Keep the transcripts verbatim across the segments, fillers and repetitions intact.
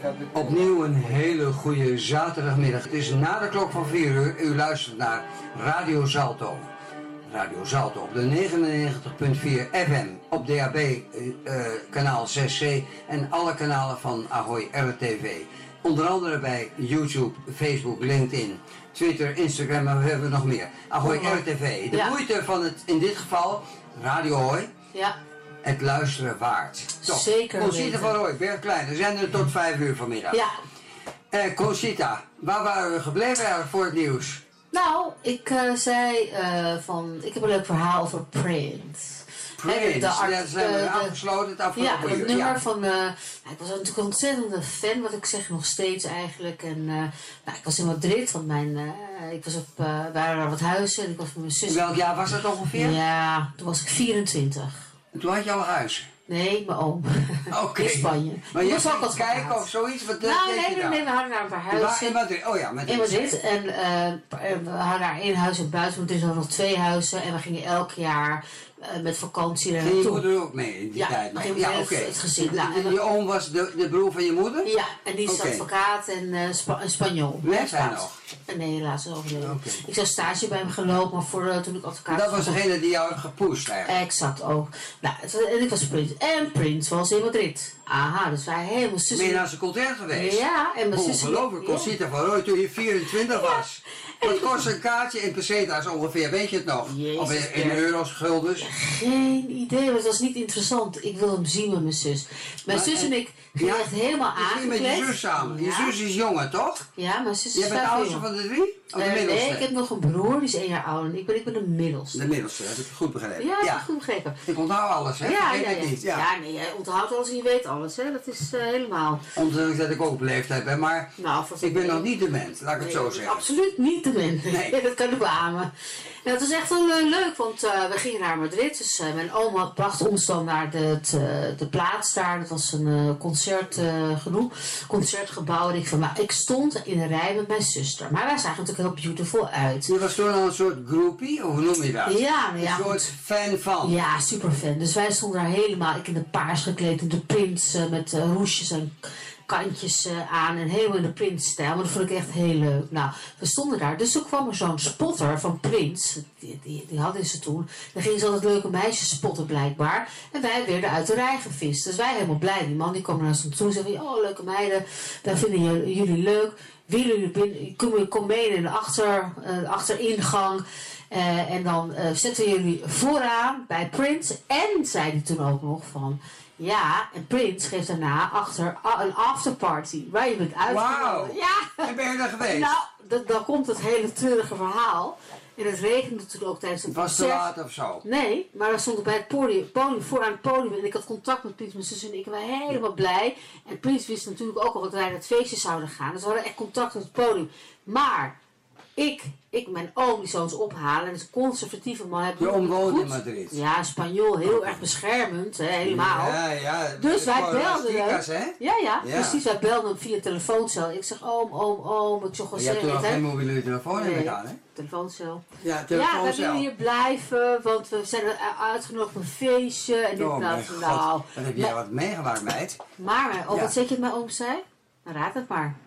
Opnieuw een hele goede zaterdagmiddag. Het is na de klok van vier uur. U luistert naar Radio Zalto. Radio Zalto op de negenennegentig komma vier F M, op D A B uh, kanaal zes C en alle kanalen van Ahoy R T V. Onder andere bij YouTube, Facebook, LinkedIn, Twitter, Instagram en we hebben nog meer. Ahoy R T V. De ja. moeite van het, in dit geval, Radio Ahoy. Ja. Het luisteren waard. Top. Zeker. Conchita van Rooij, Berg Klein. We zijn er tot vijf uur vanmiddag. Ja. Uh, Conchita, waar waren we gebleven eigenlijk voor het nieuws? Nou, ik uh, zei uh, van, ik heb een leuk verhaal over Prince. Prince, He, de, de art, dat zijn we uh, afgesloten het afgelopen Ja, het uur. nummer ja. van, uh, nou, ik was natuurlijk een ontzettende fan, wat ik zeg nog steeds eigenlijk. En uh, nou, ik was in Madrid, want mijn, uh, ik was op, uh, waren er wat huizen en ik was met mijn zus. Welk jaar was dat ongeveer? Ja, toen was ik vierentwintig. En toen had je al een huis? Nee, mijn oom. Okay. In Spanje. Maar je was ook ging kijken of zoiets? Wat nou, nee, nee, nee, we hadden daar een paar huizen. In Madrid? Oh ja, Madrid. In Madrid. En uh, we hadden daar één huis in buiten, maar er zijn nog twee huizen. En we gingen elk jaar uh, met vakantie daar naartoe. Ging je moeder ook mee in die ja, tijd nog? Ja, oké. Okay. Het gezin. Nou, en je oom was de, de broer van je moeder? Ja, en die is okay. advocaat en uh, Spa een Spanjool. Leeft hij nog? Nee, helaas overleden. Okay. Ik zou stage bij hem gelopen, maar voor, uh, toen ik advocaat dat was degene die jou heeft gepusht eigenlijk? Exact ook. Nou, en ik was Prins. En Prins was in Madrid. Aha, dus wij helemaal zus. Ben je naar zijn concert geweest? Ja, en mijn zus. Ongelooflijk, Conchita van Rooij toen je vierentwintig ja. was. Wat kost een kaartje in pesetas ongeveer, weet je het nog? Jezus, of in, in euro's, guldens? Ja, geen idee, maar het was niet interessant. Ik wil hem zien met mijn zus. Mijn maar, zus en ik gingen ja, echt helemaal aangekleed. Je ging met je zus samen. Je ja. zus is jonger, toch? Ja, mijn zus is Je bent de oudste van de drie? Of de uh, middelste? Nee, ik heb nog een broer, die is één jaar ouder. En ik ben, ik ben de middelste. De middelste, heb ik goed begrepen. Ja, dat heb ik goed begrepen. Ik onthoud alles, hè? Ja, ja, ja. ja. Niet. Ja. ja, nee, jij onthoudt alles en je weet alles, hè? Dat is uh, helemaal. Ondanks dat ik ook op leeftijd ben, maar nou, ik ben nog niet dement, laat ik nee, het zo zeggen. Absoluut niet dement. Nee. Dat kan ik beamen. En dat was echt wel uh, leuk, want uh, we gingen naar Madrid. Dus uh, mijn oma bracht ons dan naar de, de, de plaats daar. Dat was een uh, concert uh, genoeg, concertgebouw. En ik, van, maar ik stond in een rij met mijn zuster. Maar wij zagen natuurlijk heel beautiful uit. Je was toen al een soort groupie, of hoe noem je dat? Ja, nou ja. Een soort fan van. Ja, super fan. Dus wij stonden daar helemaal, ik in de paars gekleed, in de prins uh, met uh, roesjes en kantjes uh, aan en helemaal in de Prince-stijl. Maar dat vond ik echt heel leuk. Nou, we stonden daar. Dus toen kwam er zo'n spotter van Prince. Die, die, die hadden ze toen. Dan gingen ze altijd leuke meisjes spotten blijkbaar. En wij werden uit de rij gevist. Dus wij helemaal blij. Die man die kwam naar ons toe en zei, oh leuke meiden, wij vinden jullie leuk. Willen jullie binnen, kom, kom mee in de achter, uh, achteringang. Uh, en dan uh, zetten we jullie vooraan bij Prince. En zei hij toen ook nog van... Ja, en Prince geeft daarna achter een afterparty waar je bent uitgenodigd. Wauw! Ja! En ben je daar geweest? Nou, dat, dan komt het hele treurige verhaal. En het regende natuurlijk ook tijdens het concert. Was te laat of zo? Nee, maar we stonden bij het podium, podium voor aan het podium. En ik had contact met Prince, mijn zus en ik. En wij helemaal blij. En Prince wist natuurlijk ook al dat wij naar het feestje zouden gaan. Dus we hadden echt contact met het podium. Maar... Ik, ik mijn oom die zou ons ophalen. En is een conservatieve man. Je oom woont in Madrid. Ja, Spanjool. Heel erg beschermend. Hè, helemaal. Ja, ja. Dus wij belden hem. Hè? Ja, ja, ja. Precies. Wij belden hem via telefooncel. Ik zeg, oom, oom, oom. Ik zeg, je hebt toen nog geen mobiele telefoon nee, gedaan, hè? Telefooncel. Ja, telefooncel. Ja, we willen hier blijven. Want we zijn uitgenodigd op een feestje. En oh, ik dacht, nou. Dan heb jij wat meegemaakt, meid. Maar, oh, ja. wat zeg je mijn oom zei? Nou, raad het maar.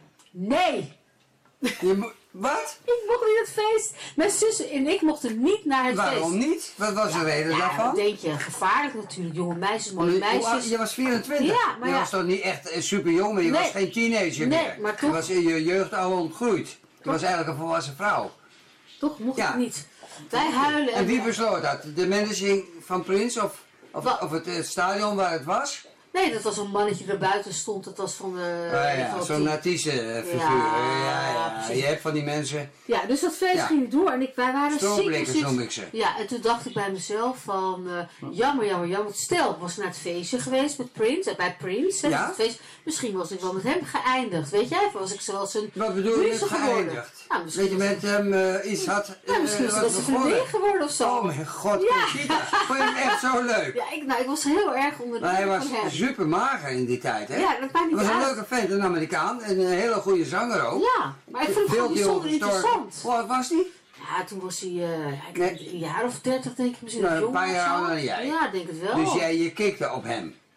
Nee! Je Wat? Ik mocht niet het feest. Mijn zus en ik mochten niet naar het Waarom feest. Waarom niet? Wat was de ja, reden ja, daarvan? Dat denk je, gevaarlijk natuurlijk. Jonge meisjes, mooie je, meisjes. Je was vierentwintig. Ja, maar je ja. was toch niet echt super jong, maar je nee. was geen teenager nee, meer. Maar toch, je was in je jeugd al ontgroeid. Je was eigenlijk een volwassen vrouw. Toch mocht ja. het niet. Wij huilen. En, en wie besloot dat? De managing van Prince of, of, of het, het stadion waar het was? Nee, dat was een mannetje er buiten stond. Dat was van de... Ah, ja, zo'n Natisse figuur. Ja, ja, ja. Je hebt van die mensen... Ja, dus dat feest ja. ging niet door. En ik, wij waren Stroomblikkers noem ik ze. Ja, en toen dacht ik bij mezelf van... Uh, jammer, jammer, jammer. Stel, ik was naar het feestje geweest met Prince. Uh, bij Prince. Ja? Het feest, misschien was ik wel met hem geëindigd. Weet jij? Was ik zoals een... Wat bedoel je met geëindigd? Nou, weet je met hem uh, iets had... Uh, nou, misschien was het een vriendin geworden of zo. Oh mijn god, ja. Vond je hem echt zo leuk? Ja, ik, nou, ik was heel erg onder de maar hij was van hem. super mager in die tijd, hè? Ja, dat maakt niet uit. Hij was uit. een leuke vent, een Amerikaan. En een hele goede zanger ook. Ja, maar ik vond het bijzonder interessant. Hoe oud was die? Ja, toen was hij uh, nee. een jaar of dertig denk ik misschien. Nou, jong een paar jaar ouder dan jij. Ja, denk het wel. Dus jij, je kikte op hem?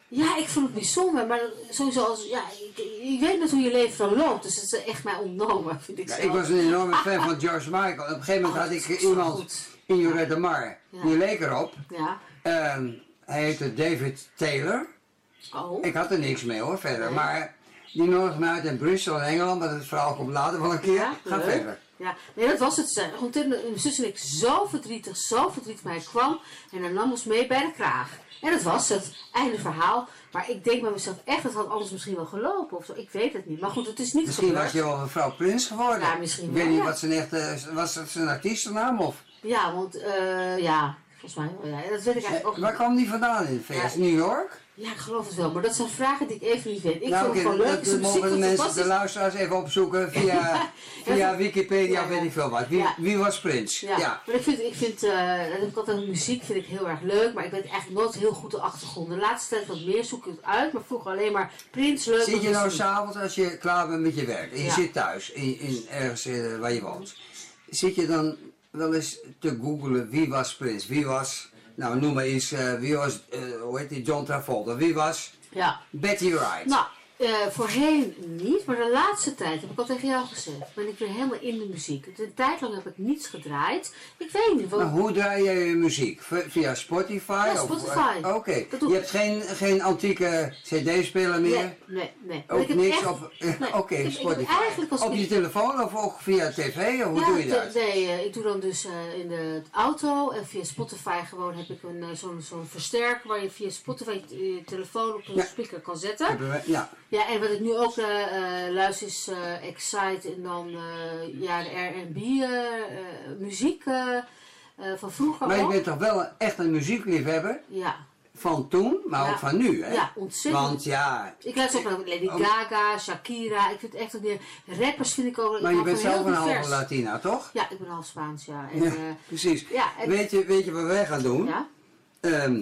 Ja, ik vond het bijzonder, maar sowieso als, ja, ik, ik weet net hoe je leven dan loopt, dus het is echt mij ontnomen, vind ik Ja, zelf. ik was een enorme fan van George Michael. Op een gegeven moment Oh, had dat ik is zo iemand goed. in Jorette de Mar, Ja. die leek erop. Ja. Ehm, hij heette David Taylor. Oh. Ik had er niks mee hoor, verder. Nee. Maar die nodigde me uit in Bristol in Engeland, maar dat verhaal komt later wel een keer. Ja, Ga leuk. verder. Ja, nee, dat was het. Gewoon toen mijn zus en ik zo verdrietig, zo verdrietig bij kwam en hij nam ons mee bij de kraag. En dat was het. Einde verhaal. Maar ik denk bij mezelf echt, het had anders misschien wel gelopen of zo. Ik weet het niet. Maar goed, het is niet Misschien gebeurd. was je wel mevrouw Prins geworden. Ja, misschien Ik wel, weet niet ja. wat zijn echte, was het zijn artiestennaam of? Ja, want eh, ja, volgens mij wel. Ja. Dat weet ik eigenlijk ook Eh, Waar niet. kwam die vandaan in het V S? Ja. New York? Ja, ik geloof het wel. Maar dat zijn vragen die ik even niet weet. Ik Nou, vind het oké, gewoon leuk. dat, Is de dat muziek mogen de van mensen, de fantastisch? luisteraars even opzoeken via, via Wikipedia, Ja, weet ja. ik veel wat. Wie, Ja. wie was Prins? Ja, Ja. maar ik vind, ik vind uh, dat heb ik altijd muziek vind ik heel erg leuk, maar ik weet eigenlijk nooit heel goed de achtergrond. De laatste tijd wat meer zoek ik het uit, maar vroeger alleen maar Prins leuk. Zit je wat nou is- s'avonds als je klaar bent met je werk en je Ja. zit thuis, in, in ergens eh, waar je woont, zit je dan wel eens te googlen wie was Prins? Wie was, nou noem maar eens, uh, wie was, uh, hoe heet die, John Travolta? Wie was Ja. Betty Wright? Nou, uh, voorheen niet, maar de laatste tijd, heb ik al tegen jou gezegd, ben ik weer helemaal in de muziek. Een tijd lang heb ik niets gedraaid. Ik weet niet, wat... Nou, hoe draai jij je muziek? V- Via Spotify? Ja, of- Spotify. uh, Oké, Dat doe je ik. hebt geen, geen antieke cd-speler meer? Nee, nee, nee. Ook Ik heb niks echt- op, nee, oké, ik- ik heb Spotify. eigenlijk als Op je ik- telefoon of ook via tv? Of hoe ja, doe je te- dat? nee, eh, ik doe dan dus eh, in de auto en via Spotify gewoon heb ik een, eh, zo'n zo'n versterker waar je via Spotify je telefoon op een Ja. speaker kan zetten. Hebben we- Ja. Ja, en wat ik nu ook eh, eh, luister is eh, Excite en dan eh, ja, de R en B eh, eh, muziek eh, eh, van vroeger Maar je ook. bent toch wel een, echt een muziekliefhebber Ja, van toen, maar Ja. ook van nu, hè? ja, ontzettend. Want ja, Ik luister ook naar Lady Oh. Gaga, Shakira. Ik vind echt ook die rappers vind ik ook. ik maar je hou bent van zelf heel een halve divers. Latina, toch? Ja, ik ben half Spaans, ja. En, Ja, eh, precies. ja, en- weet, je, weet je wat wij gaan doen? ja? Ehm,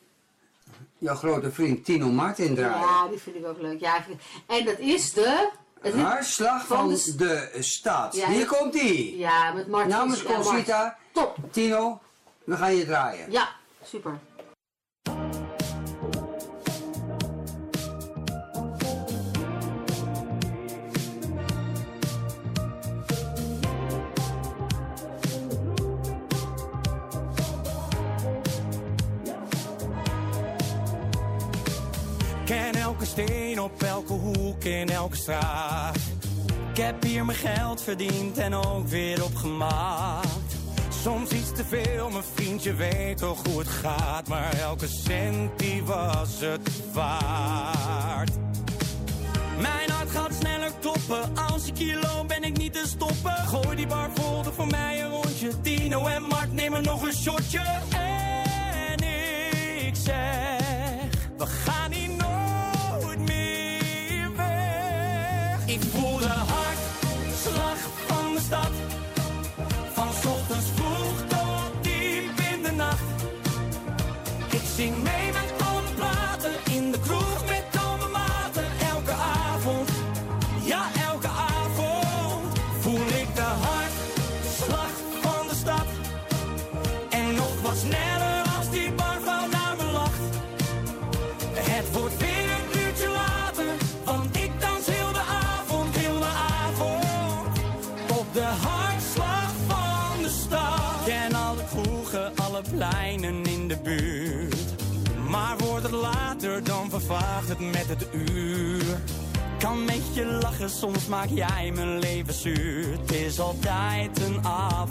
jouw grote vriend Tino Martin draaien. Ja, die vind ik ook leuk. Ja, ik vind- en dat is de... het lied- Hartslag van van de de stad. Ja, Hier het- komt ie. Ja, met Martin. Namens ja, Mart- Conchita, Top. Tino, we gaan je draaien. Ja, super. Ken elke steen op elke hoek in elke straat. Ik heb hier mijn geld verdiend en ook weer opgemaakt. Soms iets te veel, mijn vriendje weet toch hoe het gaat. Maar elke cent die was het waard. Mijn hart gaat sneller kloppen. Als ik hier loop ben ik niet te stoppen. Gooi die bar vol, doe voor mij een rondje. Tino en Mart nemen nog een shotje. En ik zeg, we gaan hier nooit meer weg. Ik voel de hartslag van de stad. Van 's ochtends vroeg tot diep in de nacht. Ik zing mee met alle platen. In de kroeg met al mijn maten. Elke avond, ja elke avond. Voel ik de hartslag van de stad. En nog wat sneller als die barvrouw naar me lacht. Het wordt weer een uurtje later. Want ik dans heel de avond, heel de avond. Op de hartslag van de stad. Ken alle kroegen, alle pleinen in de buurt. Maar wordt het later, dan vervaagt het met het uur. Kan met je lachen, soms maak jij mijn leven zuur. Het is altijd een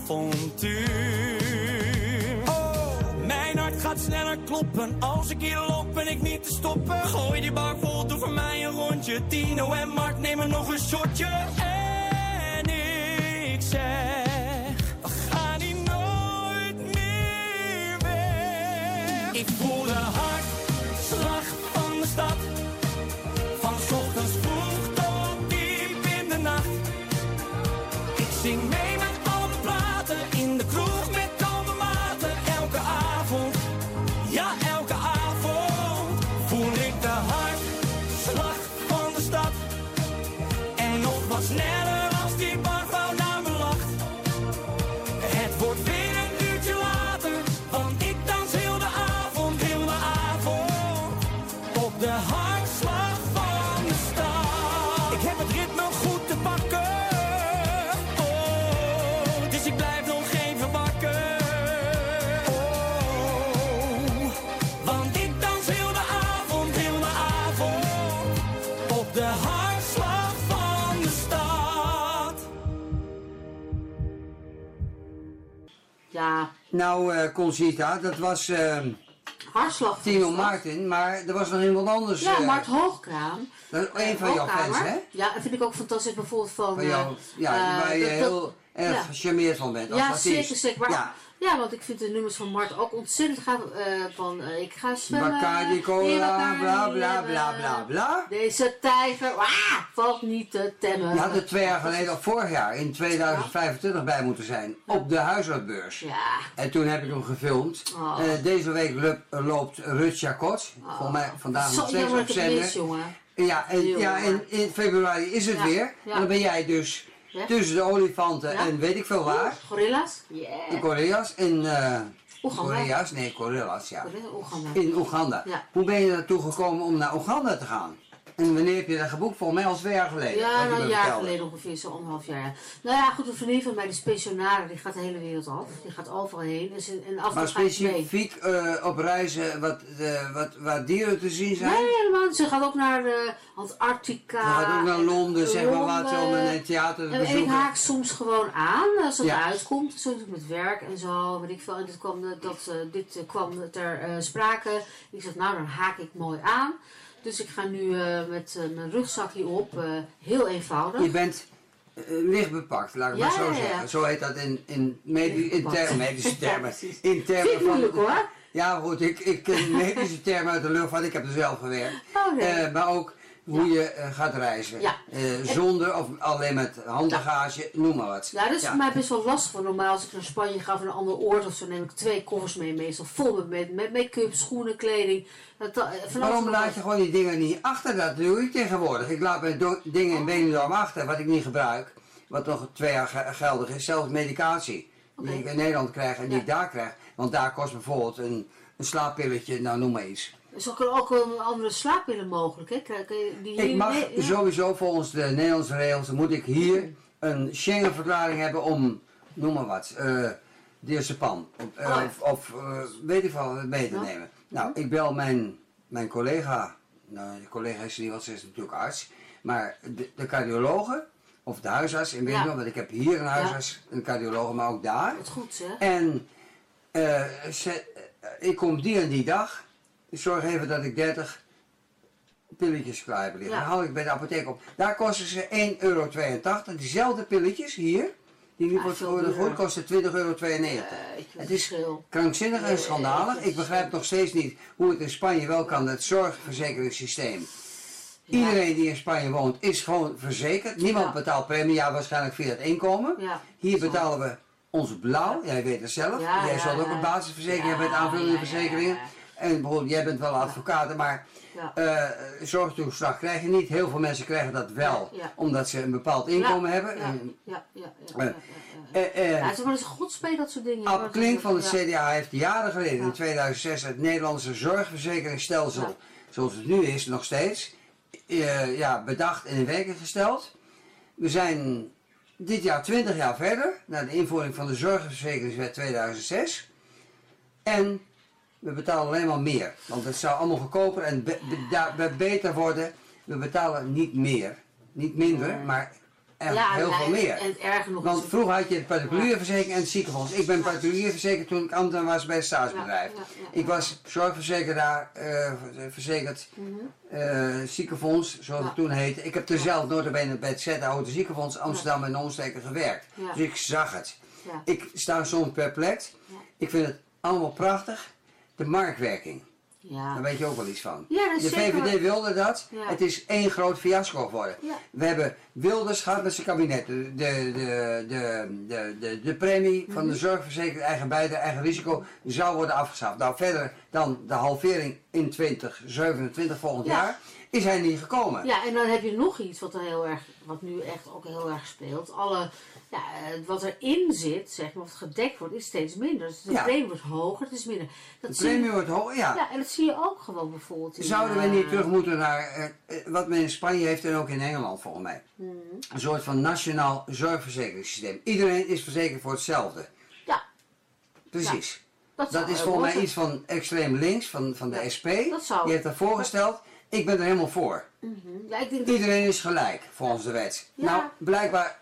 avontuur. Oh, mijn hart gaat sneller kloppen. Als ik hier loop ben ik niet te stoppen. Gooi die bar vol, doe voor mij een rondje. Tino en Mart nemen nog een shotje. En ik zeg, we gaan hier nooit meer weg. Ik voel de hartslag van de stad. Van 's ochtends vroeg tot diep in de nacht. Ik zing mee met al mijn platen. In de kroeg met al mijn maten. Elke avond, ja elke avond. Voel ik de hartslag van de stad. En nog wat sneller als die barvrouw naar me lacht. Het wordt weer een uurtje later. Want ik dans heel de avond, heel de avond. Op de Ja. Nou, uh, Conchita, dat was uh, Hartslag. Tino Martin, maar er was nog iemand anders. Ja, uh, Mart Hoogkraam. Dat is een van jouw fans, hè? Ja, dat vind ik ook fantastisch. Bijvoorbeeld van... van jou, ja, uh, waar je dat, heel dat, erg ja. gecharmeerd van bent. Als ja, artiest. zeker, zeker. Maar, ja. ja, want ik vind de nummers van Mart ook ontzettend gaaf. Uh, van uh, ik ga zwemmen. Bacardi Cola, bla bla bla bla bla. Deze tijver, ah, valt niet te temmen. Je had er twee jaar geleden, of vorig jaar, in tweeduizend vijfentwintig bij moeten zijn. Op de huisartsbeurs. Ja. En toen heb ik hem gefilmd. Oh. Uh, deze week loop, loopt Rut Jacot. Oh. Volgens mij vandaag nog steeds op zender. Ja, en, ja, in, in februari is het ja. weer. Ja. En dan ben jij dus ja. tussen de olifanten ja. en weet ik veel waar. Gorillas? Yeah. De gorillas in uh, Oeganda. Gorillas, nee, gorillas, ja. Oeganda. In Oeganda. Ja. Hoe ben je naartoe gekomen om naar Oeganda te gaan? En wanneer heb je dat geboekt? Volgens mij al twee jaar geleden. Ja, nou, een jaar vertelde. geleden ongeveer, zo anderhalf jaar. Nou ja, goed, een vriendin van mij, die is pensionaris, die gaat de hele wereld af. Die gaat overal heen. Dus en af maar specifiek uh, op reizen wat, uh, wat, waar dieren te zien zijn? Nee, helemaal. Ze gaat ook naar uh, Antarctica. Ze gaat ook naar Londen, zeg maar wat, om een theater te en, bezoeken. En ik haak soms gewoon aan als het ja. uitkomt. Zo met werk en zo, weet ik veel. En dit kwam, dat, uh, dit uh, kwam ter uh, sprake. Ik zeg, nou, dan haak ik mooi aan. Dus ik ga nu uh, met uh, mijn rugzakje op, uh, heel eenvoudig. Je bent uh, licht bepakt, laat ik ja, maar zo ja, ja. zeggen. Zo heet dat in, in, medi in ter medische termen. In termen Vind ik moeilijk van, hoor. Ja goed, ik, ik ken medische termen uit de luchtvaart, ik heb er zelf gewerkt. Oh, nee. uh, maar ook hoe ja. je uh, gaat reizen. Ja. Uh, zonder of alleen met handbagage, ja. noem maar wat. Ja, dat is ja. voor mij best wel lastig. Want normaal als ik naar Spanje ga of naar een ander oord of zo, neem ik twee koffers mee. Meestal vol met, met make-up, schoenen, kleding. Dat, dat, Waarom laat je gewoon die dingen niet achter? Dat doe ik tegenwoordig. Ik laat mijn dingen in Benidorm achter, wat ik niet gebruik. Wat nog twee jaar geldig is. Zelfs medicatie. Okay. Die ik in Nederland krijg en die ja. ik daar krijg. Want daar kost bijvoorbeeld een, een slaappilletje, nou noem maar iets. Is er ook een andere slaappillen mogelijk? Hè? Kun je die ik mag nee, ja. sowieso volgens de Nederlandse regels, moet ik hier een Schengen-verklaring hebben om, noem maar wat, uh, diazepam. Uh, oh. Of, of uh, weet ik wel, mee te ja. nemen. Nou, ik bel mijn, mijn collega, nou, de collega is niet, want ze is natuurlijk arts, maar de, de cardiologe, of de huisarts in Benidorm, ja. want ik heb hier een huisarts, ja. een cardiologe, maar ook daar. Wat goed, hè? En uh, ze, uh, ik kom die en die dag. Ik zorg even dat ik dertig pilletjes klaar heb liggen. Ja. Dan haal ik bij de apotheek op. Daar kosten ze één euro tweeëntachtig. Diezelfde pilletjes hier, die nu wordt worden goed, kosten twintig euro tweeënnegentig. Uh, het is krankzinnig en schandalig. Ik begrijp nog steeds niet hoe het in Spanje wel kan, het zorgverzekeringssysteem. Ja. Iedereen die in Spanje woont is gewoon verzekerd. Niemand ja. betaalt premie, ja, waarschijnlijk via het inkomen. Ja. Hier betalen we ons blauw, jij weet het zelf. Ja, jij ja, zal ook ja. een basisverzekering ja, hebben met aanvullende ja, verzekeringen. Ja, ja. En bijvoorbeeld, jij bent wel advocaat, maar ja. uh, zorgtoeslag krijg je niet. Heel veel mensen krijgen dat wel, ja. omdat ze een bepaald inkomen ja. hebben. Ja, en, ja, ja. ja, ja, ja, ja. Uh, uh, ja, het is wel eens godspeel, dat soort dingen. Ab Klink van het ja. C D A heeft jaren geleden, ja. in tweeduizend zes, het Nederlandse zorgverzekeringsstelsel, ja. zoals het nu is, nog steeds, uh, ja, bedacht en in werking gesteld. We zijn dit jaar twintig jaar verder, na de invoering van de zorgverzekeringswet tweeduizend zes. En we betalen alleen maar meer, want het zou allemaal goedkoper en be be beter worden. We betalen niet meer, niet minder, maar echt ja, heel nee, veel meer. En het erger nog want vroeger had je de particulierverzekering en het ziekenfonds. Ik ben particulierverzekerd toen ik ambtenaar was bij het staatsbedrijf. Ja, ja, ja, ja. Ik was zorgverzekeraar, uh, verzekerd, uh, ziekenfonds, zoals ja. het toen heette. Ik heb er zelf notabene bij het Z Oude Ziekenfonds Amsterdam en omstreken gewerkt. Ja. Dus ik zag het. Ja. Ik sta soms perplex. Ja. Ik vind het allemaal prachtig. De marktwerking. Ja. Daar weet je ook wel iets van. Ja, de V V D wilde dat. Ja. Het is één groot fiasco geworden. Ja. We hebben Wilders gehad met zijn kabinet. De, de, de, de, de, de, de premie mm-hmm. van de zorgverzekering, eigen bijdrage, eigen risico, zou worden afgeschaft. Nou, verder dan de halvering in twintig zevenentwintig volgend ja. jaar, is hij niet gekomen. Ja, en dan heb je nog iets wat, er heel erg, wat nu echt ook heel erg speelt. Alle, ja, wat erin zit, zeg maar, wat gedekt wordt, is steeds minder. Dus de ja. premie wordt hoger, het is minder. Dat de premie je, wordt hoger, ja. Ja, en dat zie je ook gewoon bijvoorbeeld. In, Zouden we niet terug moeten naar uh, wat men in Spanje heeft en ook in Engeland volgens mij. Hmm. Een soort van nationaal zorgverzekeringssysteem. Iedereen is verzekerd voor hetzelfde. Ja. Precies. Ja. Dat, dat is volgens mij iets van extreem links, van, van de ja, S P. Dat zou. Die heeft dat voorgesteld. Ik ben er helemaal voor. Mm-hmm. Ja, ik denk Iedereen is gelijk, volgens de wet. Ja. Nou, blijkbaar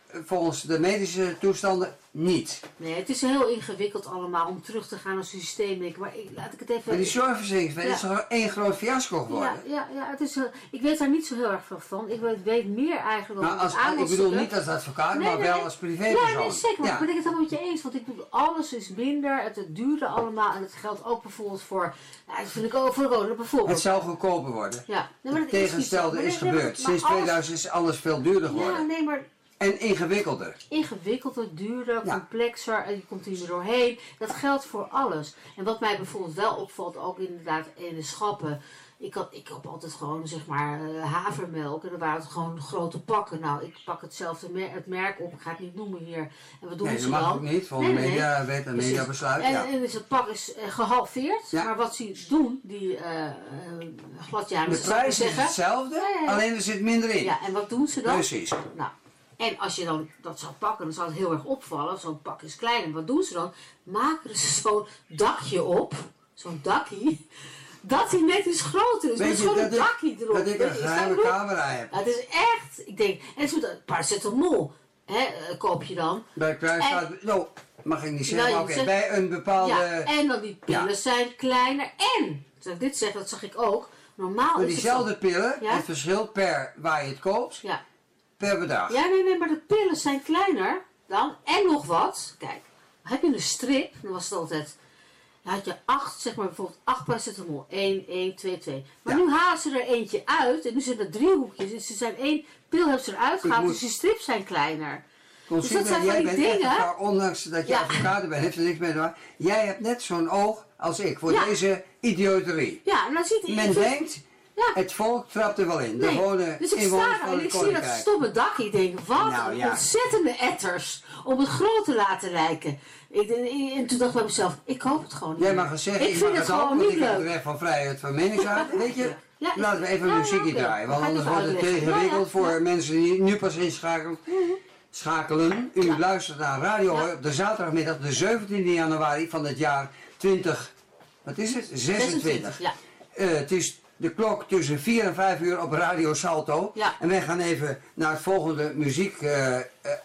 volgens de medische toestanden niet. Nee, het is heel ingewikkeld allemaal om terug te gaan als systeem. Maar ik, laat ik het even... Maar die zorgverzekering ja. is toch één groot fiasco geworden? Ja, ja, ja het is, uh, ik weet daar niet zo heel erg veel van. Ik weet, weet meer eigenlijk nou, als, als Ik bedoel niet als advocaat, nee, maar nee, wel als privépersoon. Ja, nee, zeker. Maar ja. ik ben het helemaal met je eens. Want ik bedoel, alles is minder. Het, het duurde allemaal. En het geldt ook bijvoorbeeld voor... Nou, dat vind ik ook voor wonen bijvoorbeeld. Het zou goedkoper worden. Ja. Nee, maar het tegenstelde is, is gebeurd. Sinds alles... tweeduizend is alles veel duurder geworden. Ja, nee, maar... En ingewikkelder. Ingewikkelder, duurder, ja. complexer. En je komt er niet meer doorheen. Dat geldt voor alles. En wat mij bijvoorbeeld wel opvalt, ook inderdaad in de schappen. Ik had, ik koop altijd gewoon, zeg maar, uh, havermelk. En dan waren het gewoon grote pakken. Nou, ik pak hetzelfde mer het merk op. Ik ga het niet noemen hier. En wat doen nee, ze dat dan? mag ook niet. Volgens nee, nee, media wet en media besluit. En, ja. en dus het pak is uh, gehalveerd. Ja. Maar wat ze doen, die uh, uh, gladjamers... De prijs is hetzelfde, ja, ja. alleen er zit minder in. Ja, en wat doen ze dan? Precies. Nou, en als je dan dat zou pakken, dan zou het heel erg opvallen. Zo'n pak is klein. En wat doen ze dan? Maken ze zo'n dakje op. Zo'n dakkie. Dat hij net iets groter is. Met zo'n dakkie erop. Dat ik een geheime camera heb. Dat is echt. Ik denk, en zo'n paracetamol. Hè, koop je dan. Bij Kruis staat... Nou, mag ik niet zeggen, nou, maar oké. Okay, bij een bepaalde... Ja, en dan die pillen ja. zijn kleiner. En, zal ik dit zeggen, dat zag ik ook. Normaal maar is diezelfde het pillen, ja? het verschilt per waar je het koopt. Ja. Per bedrag. Ja, nee, nee, maar de pillen zijn kleiner dan. En nog wat. Kijk, heb je een strip, dan was het altijd... Dan had je acht, zeg maar bijvoorbeeld acht paracetamol. één, één, twee, twee. Maar ja. nu halen ze er eentje uit. En nu zijn er drie hoekjes. Dus ze zijn één pil hebben ze eruit gehaald. Moet... Dus die strips zijn kleiner. Dus dat zijn jij bent dingen. Echt, maar ondanks dat je ja. advocaat bent, heeft er niks mee te maken. Jij hebt net zo'n oog als ik voor ja. deze idioterie. Ja, en dan ziet hij... Men denkt... Ja. Het volk trapt er wel in. De nee. gewone dus ik sta daar en ik zie dat stomme dakje. Ik denk, wat nou, ja. ontzettende etters. Om het groot te laten lijken. Ik, en toen dacht ik bij mezelf, ik hoop het gewoon niet. Jij mag het zeggen, ik, ik vind het gewoon ook, niet leuk. Ik heb de weg van vrijheid van meningsuiting. Weet je, ja, laten we even ja, muziekje ja, draaien. Want anders wordt het te ingewikkeld ja, ja. voor mensen die nu pas inschakelen. Mm-hmm. Schakelen. U ja. luistert naar Radio ja. op de zaterdagmiddag, de zeventiende januari van het jaar twintig. Wat is het? zesentwintig. zesentwintig ja. uh, het is de klok tussen vier en vijf uur op Radio Salto. Ja. En wij gaan even naar het volgende muzieknummer.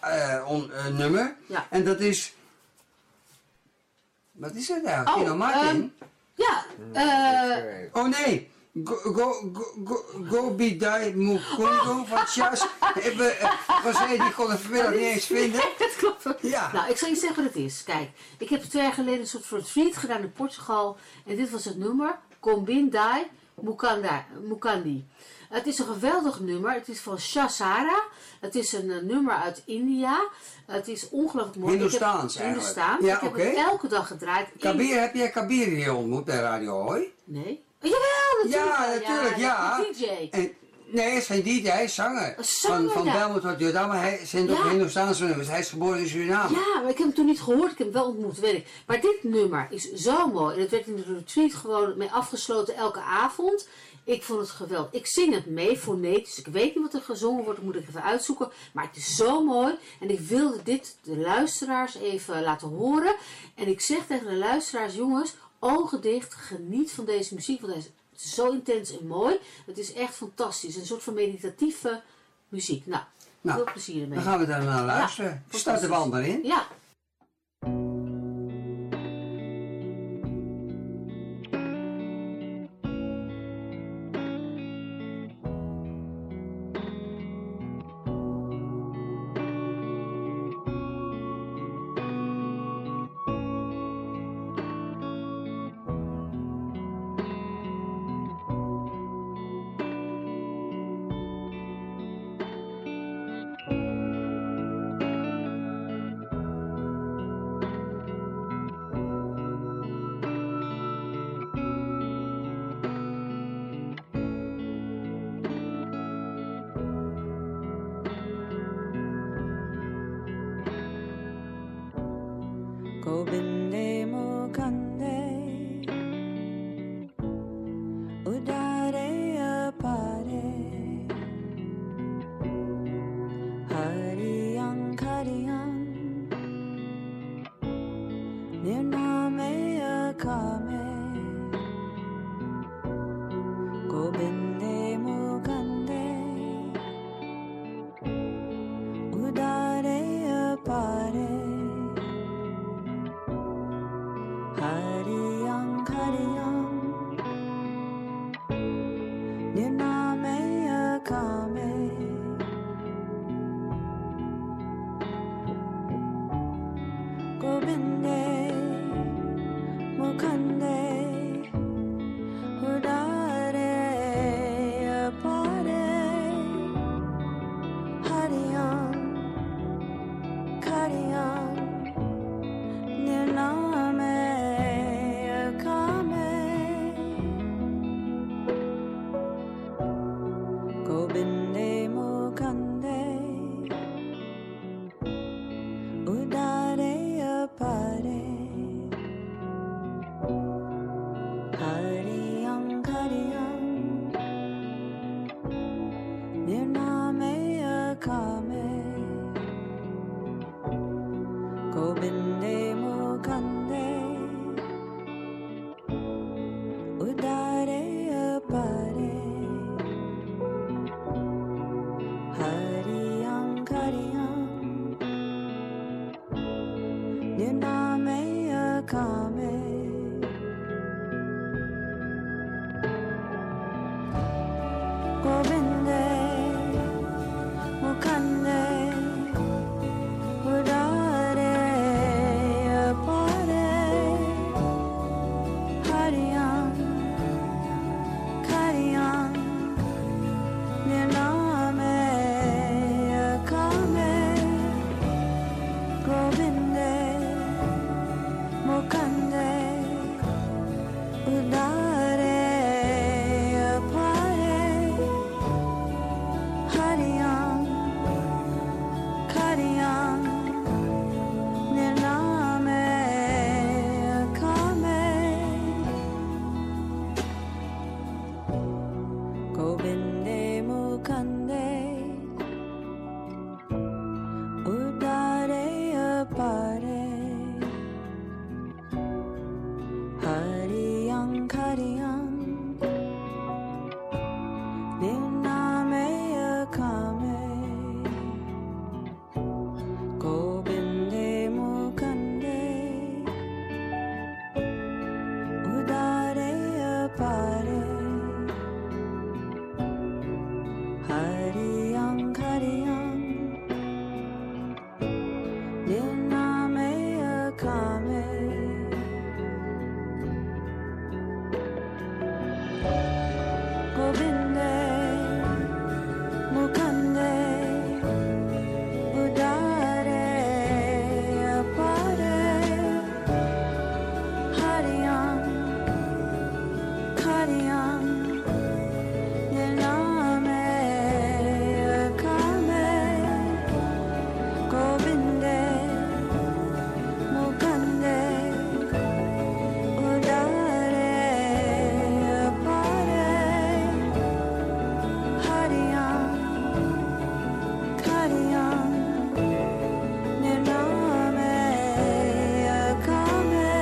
Uh, uh, uh, ja. En dat is... Wat is het nou? Oh, Tino Martin? Um, ja. Uh, oh nee. Go, go, go, go, go Bidai Mukungo van Chas. Was hij die kon het vanmiddag niet eens vinden? Dat klopt. Ja. Nou, ik zal je zeggen wat het is. Kijk, ik heb twee jaar geleden een soort retreat gedaan in Portugal. En dit was het nummer. Combindai Mukanda, Mukandi. Het is een geweldig nummer. Het is van Shasara. Het is een uh, nummer uit India. Het is ongelooflijk mooi. Hindoestaans eigenlijk. Hindoestaans. Ja, ik heb okay. het elke dag gedraaid. Kabir, in... heb jij Kabir hier ontmoet bij Radio Hoi? Nee. Jawel, natuurlijk. Ja, natuurlijk, ja. ja. D J. En, nee, hij is geen D J, hij is zanger. zanger van van ja. Belmont tot Jordaan, maar hij zingt ook ja. Hindoestaanse nummers. Hij is geboren in Suriname. Ja, maar ik heb hem toen niet gehoord. Ik heb hem wel ontmoet, weet ik. Maar dit nummer is zo mooi. En het werd in de retreat gewoon mee afgesloten elke avond. Ik vond het geweldig. Ik zing het mee, fonetisch. Ik weet niet wat er gezongen wordt, dat moet ik even uitzoeken. Maar het is zo mooi. En ik wilde dit de luisteraars even laten horen. En ik zeg tegen de luisteraars, jongens, ogen dicht, geniet van deze muziek. Want het is zo intens en mooi. Het is echt fantastisch. Een soort van meditatieve muziek. Nou, nou veel plezier ermee. Dan gaan we daar naar luisteren. Ja, start de band maar in. Ja. Gobinde Mukande Udare Apare Hariyang Kariyang Nirname Akame Gobinde Mukande Udare Kariyam, kariyam, nirname akame, Gobinde, Mukande, Hudare, Apare, Hariyam, Kariyam, nirname akame, Gobinde, Mukande, Udare, Apare, Hariyam, Kariyam, nirname akame, Gobinde, Mukande, Udare, Apare, Hariyam, Kariyam, nirname akame, Gobinde, Mukande, Udare, Apare, Hariyam, Kariyam, nirname akame, Gobinde, Mukande, Udare, Apare, Hariyam, Kariyam, nirname akame, Gobinde, Mukande, Udare, Apare, Hariyam, Kariyam, nirname akame, Gobinde, Mukande, Udare, Apare, Hariyam, Kariyam, nirname akame, Gobinde, Mukande, Udare, Apare, Hariyam, Kariyam, nirname akame, Gobinde, Mukande, Udare, Apare, Hariyam, Kariyam, nirname akame.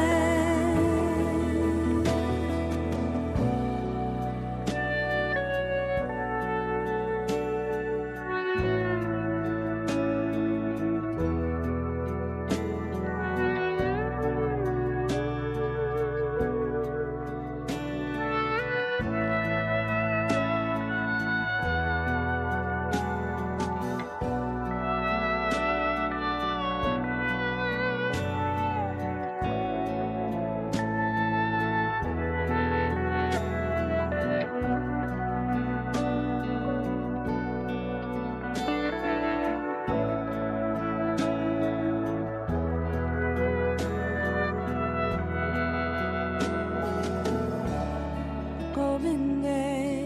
Gobinde,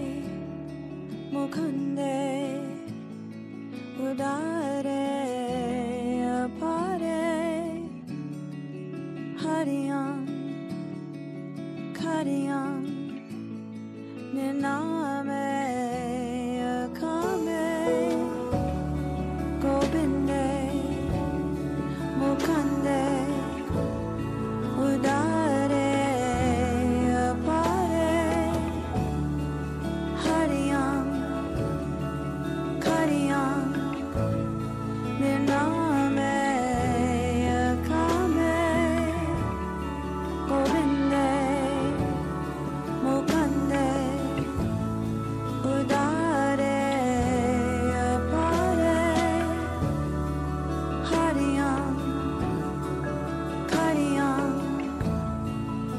Mukande, Udare, Apare, Hariyam, Kariyam, nirname akame, Gobinde, Mukande, Udare, Apare, Hariyam, Kariyam, nirname akame, Gobinde,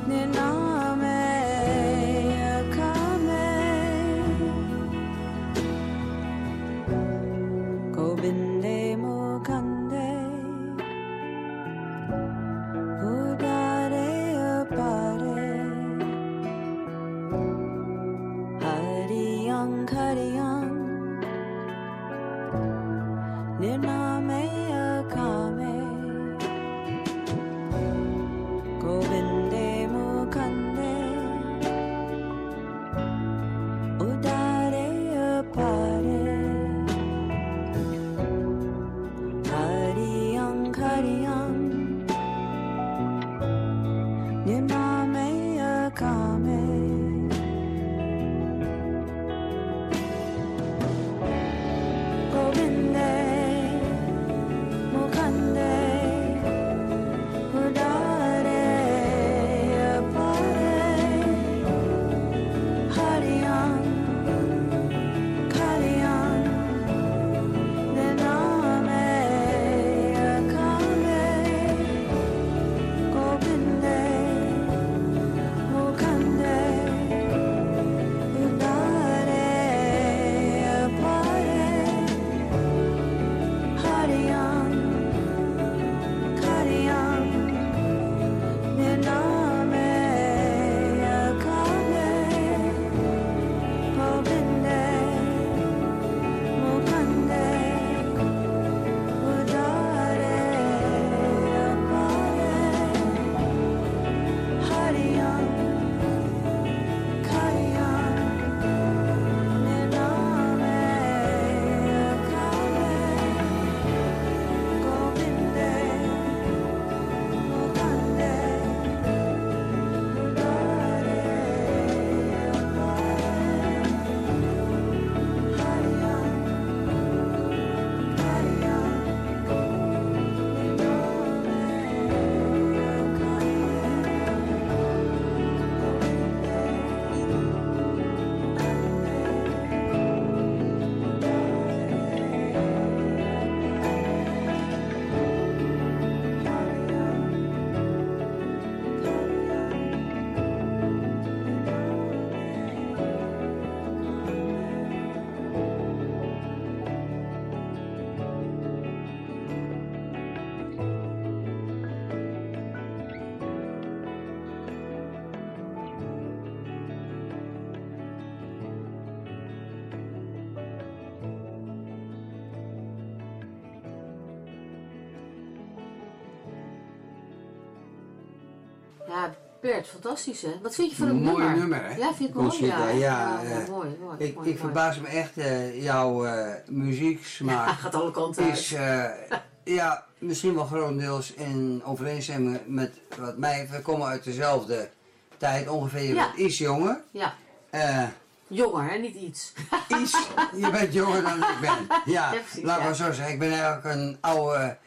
Ja, Bert, fantastisch hè. Wat vind je van het Mooi nummer? nummer, hè? Ja, vind je het mooi? Conchita, Ja, ja, ja, ja, eh, mooi, mooi. Ik, mooi, ik verbaas me echt, uh, jouw uh, muzieksmaak Ja, gaat alle kanten uit. is uh, ja, misschien wel grotendeels in overeenstemming met wat mij. We komen uit dezelfde tijd ongeveer. Je Ja. bent iets jonger. Ja. Uh, Jonger, hè? Niet iets. iets, je bent jonger dan ik ben. Ja, Ja, precies, laat ja. maar zo zeggen. Ik ben eigenlijk een oude,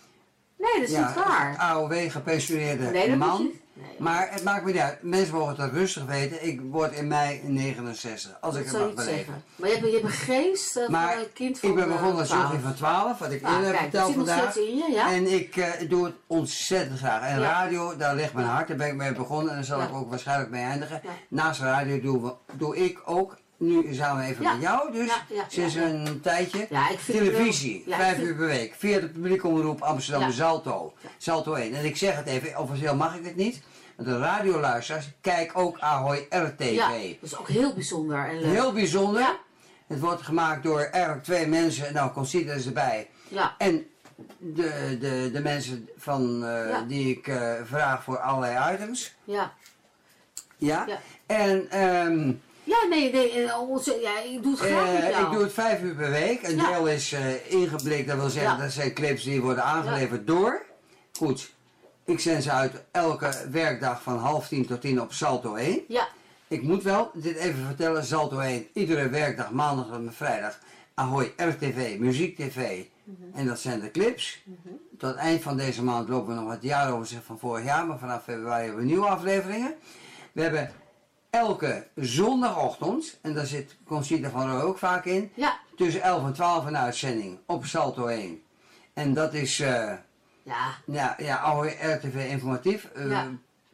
Nee, dat is ja, niet waar. A O W gepensioneerde Nee, dat moet man. je- Nee, Maar het maakt me niet uit. Mensen mogen het rustig weten. Ik word in mei negenenzestig. Als dat ik het zou mag je niet beleven. zeggen. Maar je hebt, je hebt een geest uh, Maar van een kind van ik ben uh, begonnen als twaalf. jochie van twaalf, wat ik Ah, eerder heb kijk, dat verteld zit nog vandaag. steeds in je, ja? En ik uh, doe het ontzettend graag. En Ja. radio, daar ligt mijn Ja. hart. Daar ben ik mee begonnen en daar zal Ja. ik ook waarschijnlijk mee eindigen. Ja. Naast radio doe, we- doe ik ook, nu samen even Ja. met jou dus, Ja, ja, sinds ja, ja. een tijdje, Ja, ik vind het televisie, wel- ja, vijf ik vind- uur per week, via de publieke omroep Amsterdam Ja. Salto, Ja. Salto één. En ik zeg het even, officieel mag ik het niet, want de radioluisteraars, kijk ook Ahoy R T V. Ja, dat is ook heel bijzonder en leuk. Heel bijzonder. Ja. Het wordt gemaakt door eigenlijk twee mensen, nou Conchita is erbij. Ja. En de, de, de mensen van, uh, Ja. die ik uh, vraag voor allerlei items. Ja. Ja. Ja. En um, Ja, nee, nee, eh, onze, ja, ik doe het graag met uh, jou. ik doe het vijf uur per week. Een Ja. deel is uh, ingeblikt, dat wil zeggen Ja. dat zijn clips die worden aangeleverd door. Goed, ik zend ze uit elke werkdag van half tien tot tien op Salto één. Ja. Ik moet wel dit even vertellen, Salto één, iedere werkdag, maandag tot en met vrijdag, Ahoy R T V, Muziek T V. Mhm. En dat zijn de clips. Tot het eind van deze maand lopen we nog het jaaroverzicht van vorig jaar, maar vanaf februari hebben we nieuwe afleveringen. We hebben elke zondagochtend, en daar zit Conchita van Rooij ook vaak in, Ja. tussen elf en twaalf een uitzending op Salto één. En dat is, uh, Ja. ja, ja, Ahoy R T V informatief. Uh, Ja.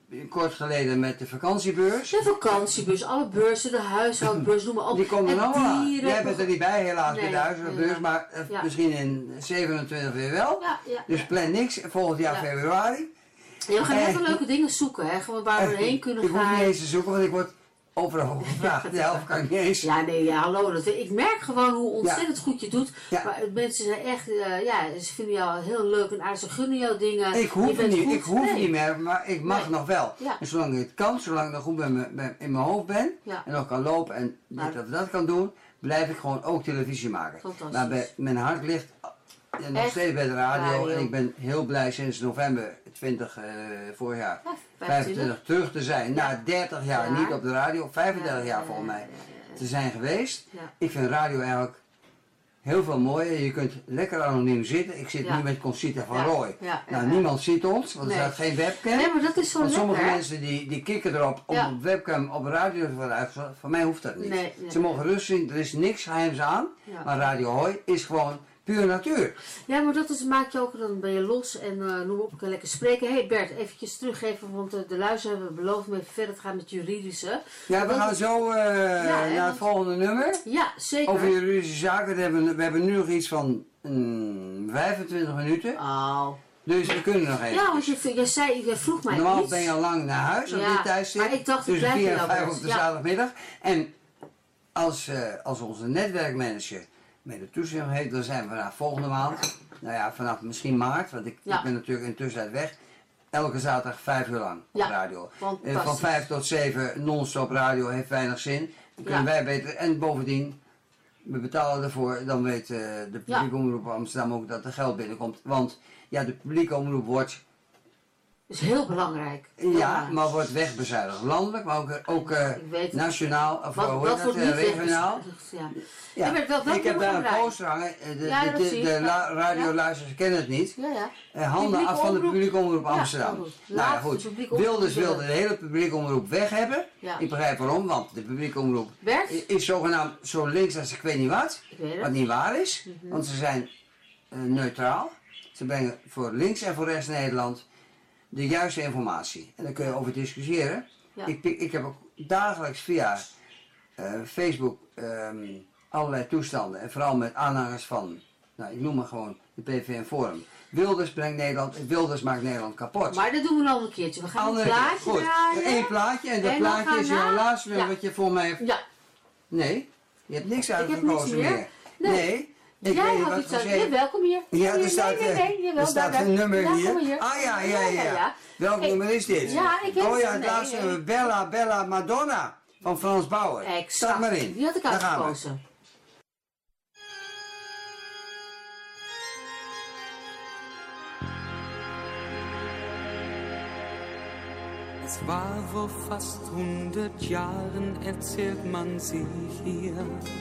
kort geleden met de vakantiebeurs. De vakantiebeurs, alle beurzen, de huishoudbeurs, noem maar op. Die komen er allemaal aan. dieren- Jij bent er niet bij helaas Nee, bij de huishoudbeurs, nee, maar uh, ja. misschien in zevenentwintig weer wel. Ja, ja. Dus plan niks, volgend jaar Ja. februari. Ja, we gaan Eh, heel veel leuke dingen zoeken, hè, gewoon waar we Eh, heen kunnen ik hoef gaan. niet eens te zoeken, want ik word overal gevraagd. De helft kan ik niet eens. Ja, nee, ja, hallo. Dat, ik merk gewoon hoe ontzettend goed je doet. Ja. Maar mensen zijn echt, uh, ja, ze vinden jou heel leuk en aardig. Ze gunnen jou dingen. Ik Je hoef, bent niet, goed. ik hoef Nee. niet meer, maar ik mag Nee. nog wel. Ja. En zolang ik het kan, zolang ik nog goed bij me, bij- in mijn hoofd ben Ja. en nog kan lopen en dit Maar- of dat kan doen, blijf ik gewoon ook televisie maken. Fantastisch. Maar bij, mijn hart ligt ja, nog Echt? steeds bij de radio, Radio. en ik ben heel blij sinds november twintig uh, vorig jaar, Ja, vijfentwintig terug te zijn. Na dertig jaar Ja. niet op de radio, vijfendertig Ja, jaar ja, volgens ja, mij ja, ja. te zijn geweest. Ja. Ik vind radio eigenlijk heel veel mooier. Je kunt lekker anoniem zitten. Ik zit Ja. nu met Conchita van Ja. Rooij. Ja, Nou, ja, ja. niemand ziet ons, want er Nee. staat geen webcam. Nee, maar dat is zo Want lekker. sommige hè? mensen die, die kikken erop om Ja. op webcam op radio te worden uitgezonden. Voor mij hoeft dat niet. Nee, nee, Ze mogen nee. rustig zien, er is niks geheims aan. Ja. Maar Radio Hoi is gewoon puur natuur. Ja, maar dat is, maak je ook, dan ben je los en uh, noem op, kan lekker spreken. Hé hey Bert, eventjes teruggeven, want uh, de luisteraar hebben beloofd om even verder te gaan met juridische. Ja, we Want- gaan zo uh, hè, naar het want- volgende nummer. Ja, zeker. Over juridische zaken. We hebben, we hebben nu nog iets van mm, vijfentwintig minuten. Oh. Dus we kunnen nog even. Ja, want je, je, zei, je vroeg mij Normaal iets. ben je al lang naar huis op Ja, dit tijdstip. maar ik dacht, ik tussen blijf vier bij en jou, vijf Bert. op de Ja. zaterdagmiddag. En als, uh, als onze netwerkmanager met de toezicht heeft, dan zijn we vanaf volgende maand, nou ja, vanaf misschien maart, want ik, Ja. ik ben natuurlijk intussen uit weg, elke zaterdag vijf uur lang Ja, op radio. fantastisch. Uh, van vijf tot zeven non-stop radio heeft weinig zin. Dan kunnen Ja. wij beter, en bovendien, we betalen ervoor, dan weet uh, de publieke Ja. omroep Amsterdam ook dat er geld binnenkomt. Want ja, de publieke omroep wordt is heel belangrijk. Heel ja, belangrijk. maar wordt wegbezuinigd. Landelijk, maar ook, ook uh, Ik weet het. nationaal, of Wat, hoe wat heet dat, wordt uh, niet regionaal. weggestuurd, Ja. Ja. Ja, maar wel- welk Ik heb nummer daar een gaan we poster hangen, uh, de, Ja, de, dat de, zie ik. de Ja. la- radioluisteraars kennen het niet. Ja, ja. Uh, handen Publieke af van de omroep. publieke omroep Ja, Amsterdam. goed. Nou ja, Laat de goed. publieke omroep Wilders willen. wilde de hele publieke omroep weg hebben. Ja. Ik begrijp waarom, want de publieke omroep Bert? i- is zogenaamd zo links als ik weet niet wat. Ik weet het. Wat niet waar is, Mhm. want ze zijn uh, neutraal. Ze brengen voor links en voor rechts Nederland de juiste informatie. En daar kun je over discussiëren. Ja. Ik, pik- ik heb ook dagelijks via uh, Facebook ehm, allerlei toestanden. En vooral met aanhangers van, nou ik noem maar gewoon de P V N Forum. Wilders brengt Nederland, Wilders maakt Nederland kapot. Maar dat doen we nog een keertje. We gaan Andere een keer. plaatje Goed, draaien. Eén plaatje en dat En dan plaatje gaan is we jouw naar- laatste nummer Ja. wat je voor mij heeft. Ja. Nee, je hebt niks heb uitgekozen niks meer. meer. Nee. Nee. Ik Jij weet niet had wat iets uit. gezegd. Ja, welkom hier. Ja, Hier, er staat, nee, nee, eh, nee, jawel, er staat daar, een daar. nummer Ja, hier. kom hier. Ah ja, ja, ja. Welk Hey, nummer is dit? Ja, ik weet Oh het. ja, het Nee, laatste nee. nummer. Bella, Bella, Madonna van Frans Bauer. Exact. Start maar in. Die had ik Daar gaan we. uitgekozen. Es war vor fast hundert Jahren, erzählt man sich hier,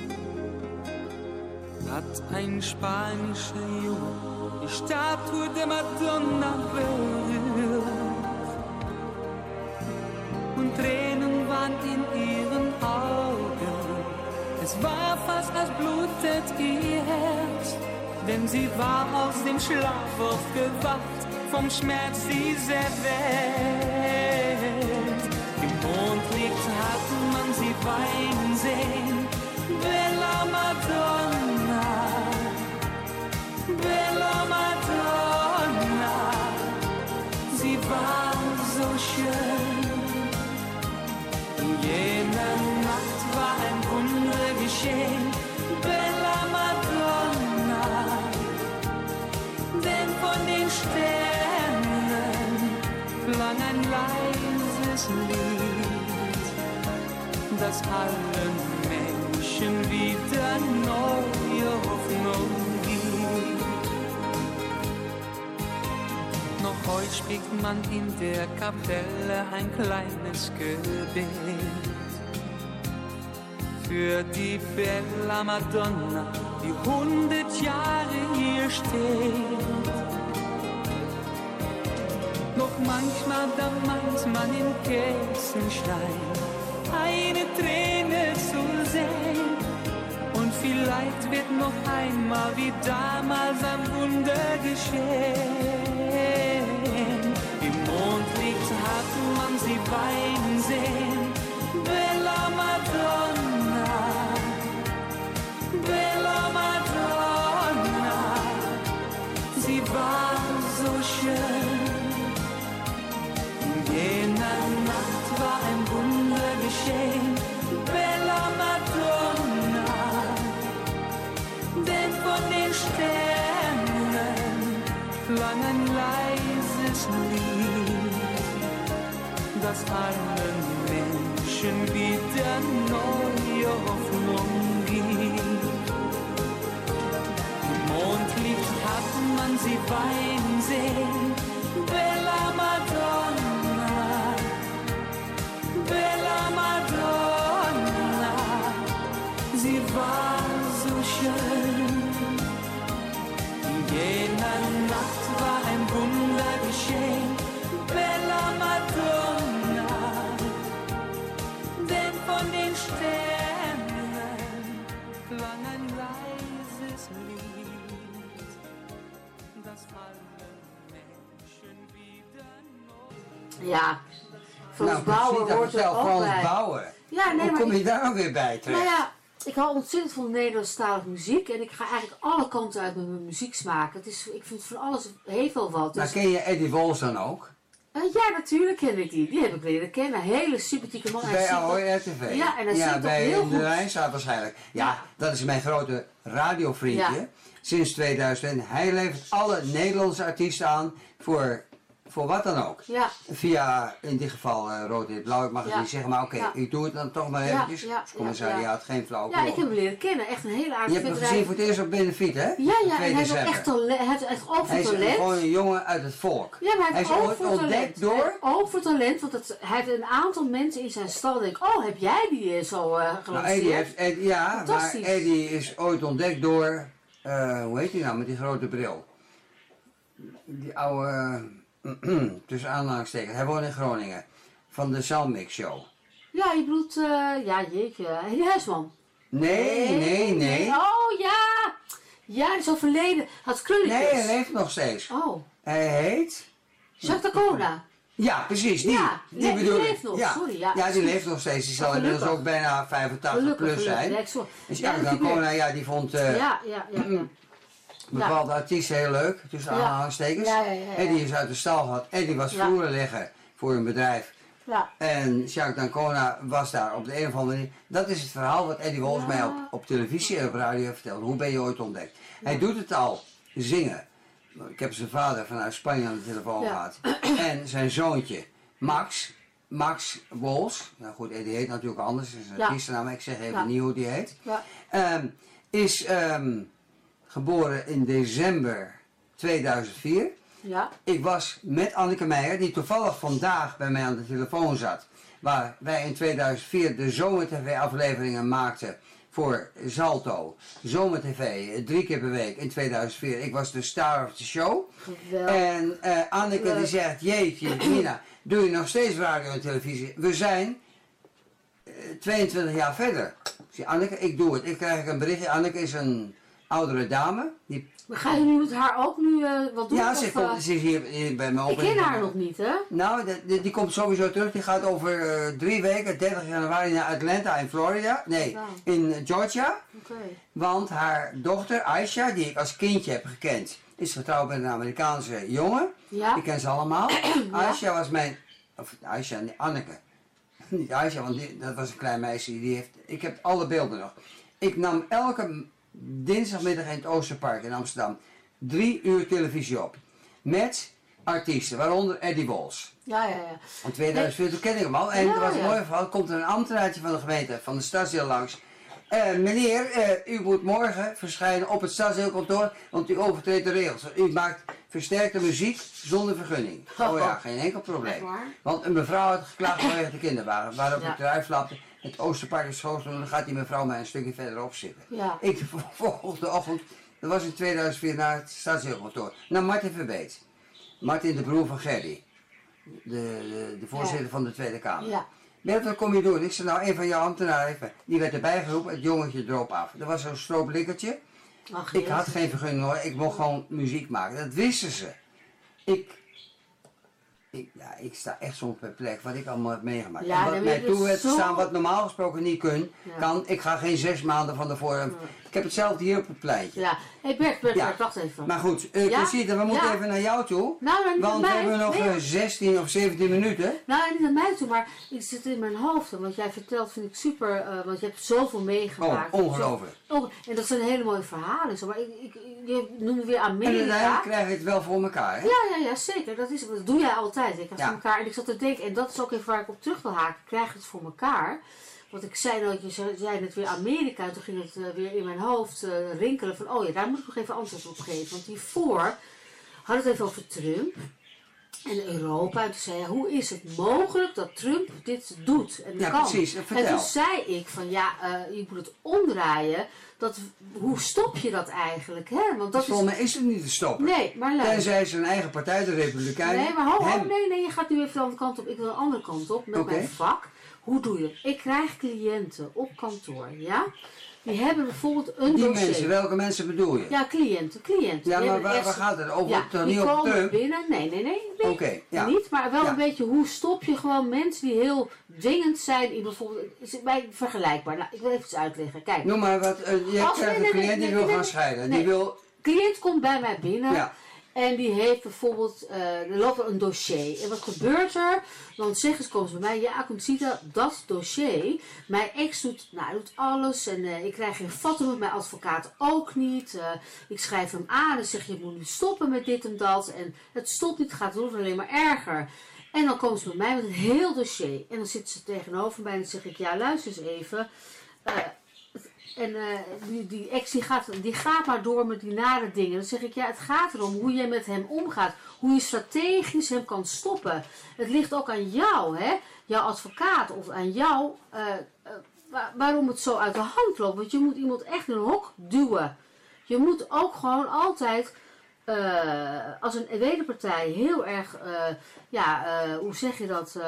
hat ein spanischer Junge die Statue der Madonna berührt. Und Tränen waren in ihren Augen, es war fast als blutet ihr Herz, denn sie war aus dem Schlaf aufgewacht, vom Schmerz dieser Welt. Im Mondlicht hat man sie weinen sehen, Bella Madonna, Bella Madonna, sie war so schön. In jener Nacht war ein Wunder geschehen, Bella Madonna, denn von den Sternen klang ein leises Lied, das allen Menschen wieder neue Hoffnung gibt. Noch heute spricht man in der Kapelle ein kleines Gebet für die Bella Madonna, die hundert Jahre hier steht. Doch manchmal, da meint man in Kerzenstein eine Träne zu sehen. Und vielleicht wird noch einmal wie damals ein Wunder geschehen. Im Mondlicht hat man sie weinen sehen. Bella Madonna, Bella Madonna, sie war so schön. In jener Nacht war ein Wunder geschehen. Bella Madonna, denn von den Sternen klang ein leises Lied, das allen Menschen wieder neue Hoffnung gibt. Im Mondlicht hat man sie weinen sehen. Bella Madonna, Bella Madonna, sie war so schön. In jener Nacht war ein Wunder geschehen. Bella Madonna, denn von den Sternen klang ein leises Lied, das alle Menschen wieder neu. Ja, Frans Nou, Bauer precies, dat hoort er vertelt ook Frans bij. Bauer. Ja, nee, Hoe maar kom je ik- daar ook weer bij terecht? Nou ja, ik hou ontzettend van Nederlandstalige muziek en ik ga eigenlijk alle kanten uit met mijn muzieksmaak. Het is, ik vind van alles heeft wel wat. Nou, Dus, ken je Eddie Wolfs dan ook? eh, ja, natuurlijk ken ik die. Die heb ik leren kennen. Een hele sympathieke man. Hij Bij zingt ook- Ahoy R T V. Ja, en hij ja, zingt ook bij heel in de goed. Rijnstraat waarschijnlijk. Ja, Ja. dat is mijn grote radiovriendje. Ja. Sinds tweeduizend. Hij levert alle Nederlandse artiesten aan voor, voor wat dan ook. Ja, Via, in dit geval uh, Rood, Wit, Blauw. Ik mag het Ja. niet zeggen, maar oké, Ja. ik doe het dan toch maar Ja, eventjes. ja, Als commissariaat, ja, ja. geen flauw. ja, ik heb hem leren kennen. Echt een hele Je aardige hebt hem bedrijf. gezien voor het eerst op Benefiet, hè? Ja, ja, en twee hij heeft ook december. echt talent. Hij heeft echt ook Hij voor is talent. gewoon een jongen uit het volk. Ja, maar hij Hij heeft is ook ooit voor talent. ontdekt door- Hij heeft ook voor talent, want het, hij heeft een aantal mensen in zijn stal. Denk, oh, heb jij die eh, zo eh Nou, gelanceerd? Eddie heeft, Ed- ja, maar Fantastisch. Eddie is ooit ontdekt door, eh, hoe heet hij nou, met die grote bril? Die oude, tussen aanhalingstekens, hij woont in Groningen, van de Salmix Show. Ja, je bedoelt, eh, ja, jeetje, Henny Huisman. Nee, nee, nee. Oh, ja. Ja, die is overleden. Had krulletjes. Nee, hij leeft nog steeds. Oh, Hij heet... Jacques Dacona. Ja, precies, die. Ja, die nee, die bedoel ik. leeft nog, Ja. sorry, ja, ja, die excuus. leeft nog steeds. Die zal Oh, inmiddels gelukkig. ook bijna vijfentachtig Gelukkig, plus gelukkig. zijn. Ja, ik zo- Dus Ja, ja, dat Dacona, ja, die vond uh, Ja, ja, ja. ja. bepaalde artiesten heel leuk, tussen Ja. aanhalingstekens. Ja, ja, ja, ja. Eddie is uit de stal gehad. Eddie was Ja. vloeren leggen voor een bedrijf. Ja. En Jacques D'Ancona was daar op de een of andere manier. Dat is het verhaal wat Eddie Wolfs Ja. mij op, op televisie en op radio heeft verteld. Hoe ben je ooit ontdekt? Hij doet het al, zingen. Ik heb zijn vader vanuit Spanje aan de telefoon Ja. gehad. En zijn zoontje, Max. Max Wolfs. Nou goed, Eddie heet natuurlijk anders. Dat is een Ja. artiestennaam. Ik zeg even Ja. niet hoe die heet. Ja. Ehm, is ehm, geboren in december tweeduizend vier. Ja. Ik was met Anneke Meijer, die toevallig vandaag bij mij aan de telefoon zat. Waar wij in tweeduizend vier de Zomer-tv-afleveringen maakten voor Zalto. Zomer-tv, drie keer per week in tweeduizend vier. Ik was de star of the show. Geweldig. En eh, Anneke die Leuk. zegt, jeetje, Nina, doe je nog steeds radio en televisie? We zijn eh, tweeëntwintig jaar verder. Ik zeg, Anneke, ik doe het. Ik krijg een berichtje. Anneke is een oudere dame. Die, Maar ga je nu met haar ook nu eh, wat doen? ja, of, ze, eh, komt, ze is hier, hier bij me op. ik ken haar nog niet, hè? Nou, die, die, die komt sowieso terug. Die gaat over eh, drie weken, dertig januari, naar Atlanta in Florida. Nee, Wauw. in eh, Georgia. Oké. Want haar dochter, Aisha, die ik als kindje heb gekend, is getrouwd met een Amerikaanse jongen. Ja. Ik ken ze allemaal. Aisha was mijn... Of Aisha, nee, Anneke. Niet Aisha, want die, dat was een klein meisje. Die heeft, ik heb alle beelden nog. Ik nam elke dinsdagmiddag in het Oosterpark in Amsterdam drie uur televisie op. Met artiesten, waaronder Eddie Wolfs. Ja, ja, ja. In tweeduizend vier, toen ken ik hem al. En Ja, er was een ja. mooi verhaal. Komt er een ambtenaartje van de gemeente, van de stadsdeel langs. Eh, meneer, eh, u moet morgen verschijnen op het stadsdeelkantoor, want u overtreedt de regels. U maakt versterkte muziek zonder vergunning. Oh ja, geen enkel Echt probleem. waar? Want een mevrouw had geklaagd vanwege de kinderwagen, waarop Ja. ik eruit flapte. Het Oosterpark is schoon, dan gaat die mevrouw mij een stukje verderop zitten. Ja. Ik de volgende ochtend, dat was in tweeduizend vier, naar het stadsdeelkantoor. Naar Martin Verbeet. Martin de broer van Gerdy. De, de, de voorzitter Ja. van de Tweede Kamer. Ja. Bert, wat kom je doen? Ik zei, nou, een van jouw ambtenaren, heeft- die werd erbij geroepen, het jongetje droop af. Er was zo'n strooplikkertje. Ach, Ik had jezus. geen vergunning hoor, ik mocht gewoon muziek maken. Dat wisten ze. Ik Ik, ja, ik sta echt soms perplex wat ik allemaal heb meegemaakt. Ja, en wat nee, mij maar toe het heeft is zo- gestaan, wat normaal gesproken niet kun, Ja. kan. Ik ga geen zes maanden van tevoren. Ik heb hetzelfde hier op het pleintje. Ja, hé hey Bert, Bert, Ja. Bert, wacht even. Maar goed, uh, Ja? Conchita, we moeten Ja. even naar jou toe. Nou, dan niet Want aan we mij. hebben nog Nee. uh, zestien of zeventien minuten. Nou, niet aan mij toe, maar het zit in mijn hoofd. En wat jij vertelt vind ik super, uh, want je hebt zoveel meegemaakt. Oh, ongelooflijk. Oh, en dat zijn hele mooie verhalen. Zo. Maar ik, ik, je noemde weer En Amerika. uiteindelijk krijg je het wel voor elkaar, hè? Ja, ja, ja, zeker. Dat, is, dat doe jij altijd. Ik had Ja. voor elkaar. En ik zat te denken, en dat is ook even waar ik op terug wil haken. Ik krijg het voor elkaar. Want ik zei nou, je zei zei net weer Amerika. En toen ging het uh, weer in mijn hoofd uh, rinkelen van, oh ja, daar moet ik nog even antwoord op geven. Want hiervoor had het even over Trump en Europa. En toen zei hij, hoe is het mogelijk dat Trump dit doet en Ja, kan? precies. En Vertel. toen zei ik van, ja, uh, je moet het omdraaien. Dat, hoe stop je dat eigenlijk? Hè? Want dat Dus is... volgens mij is het niet te stoppen. Nee, maar luister. Tenzij zijn eigen partij, de Republikeinen, Nee, maar ho, ho, hem... nee, nee, je gaat nu even de andere kant op. Ik wil een andere kant op met Oké. mijn vak. Hoe doe je het? Ik krijg cliënten op kantoor, ja? Die hebben bijvoorbeeld een Die dossier. mensen, welke mensen bedoel je? Ja, cliënten, cliënten. Ja, Die maar hebben waar, echt- waar gaat het over? Ja, Toch die niet op komen Trump? binnen. Nee, nee, nee. nee. Oké, ja. Niet, maar wel Ja. een beetje hoe stop je gewoon mensen die heel dwingend zijn in bijvoorbeeld, is het bij vergelijkbaar. Nou, ik wil even iets uitleggen. Kijk, Noem maar wat, uh, je Als- krijgt nee, een nee, cliënt nee, die nee, wil nee, gaan scheiden. nee. Die wil, cliënt komt bij mij binnen. ja, En die heeft bijvoorbeeld, uh, er loopt een dossier. En wat gebeurt er? Dan zeggen ze, komen ze bij mij, ja, Conchita, dat dossier. Mijn ex doet, nou, hij doet alles. En uh, ik krijg geen vatten met mijn advocaat ook niet. Uh, ik schrijf hem aan en zeg, je moet nu stoppen met dit en dat. En het stopt niet, het gaat door alleen maar erger. En dan komen ze bij mij met een heel dossier. En dan zitten ze tegenover mij en dan zeg ik, ja, luister eens even. Uh, En uh, die, die ex die gaat, die gaat maar door met die nare dingen. Dan zeg ik, ja, het gaat erom hoe je met hem omgaat. Hoe je strategisch hem kan stoppen. Het ligt ook aan jou, hè. Jouw advocaat of aan jou. Uh, uh, waar, waarom het zo uit de hand loopt. Want je moet iemand echt in een hok duwen. Je moet ook gewoon altijd... Uh, als een wederpartij heel erg... Uh, ja, uh, hoe zeg je dat... Uh,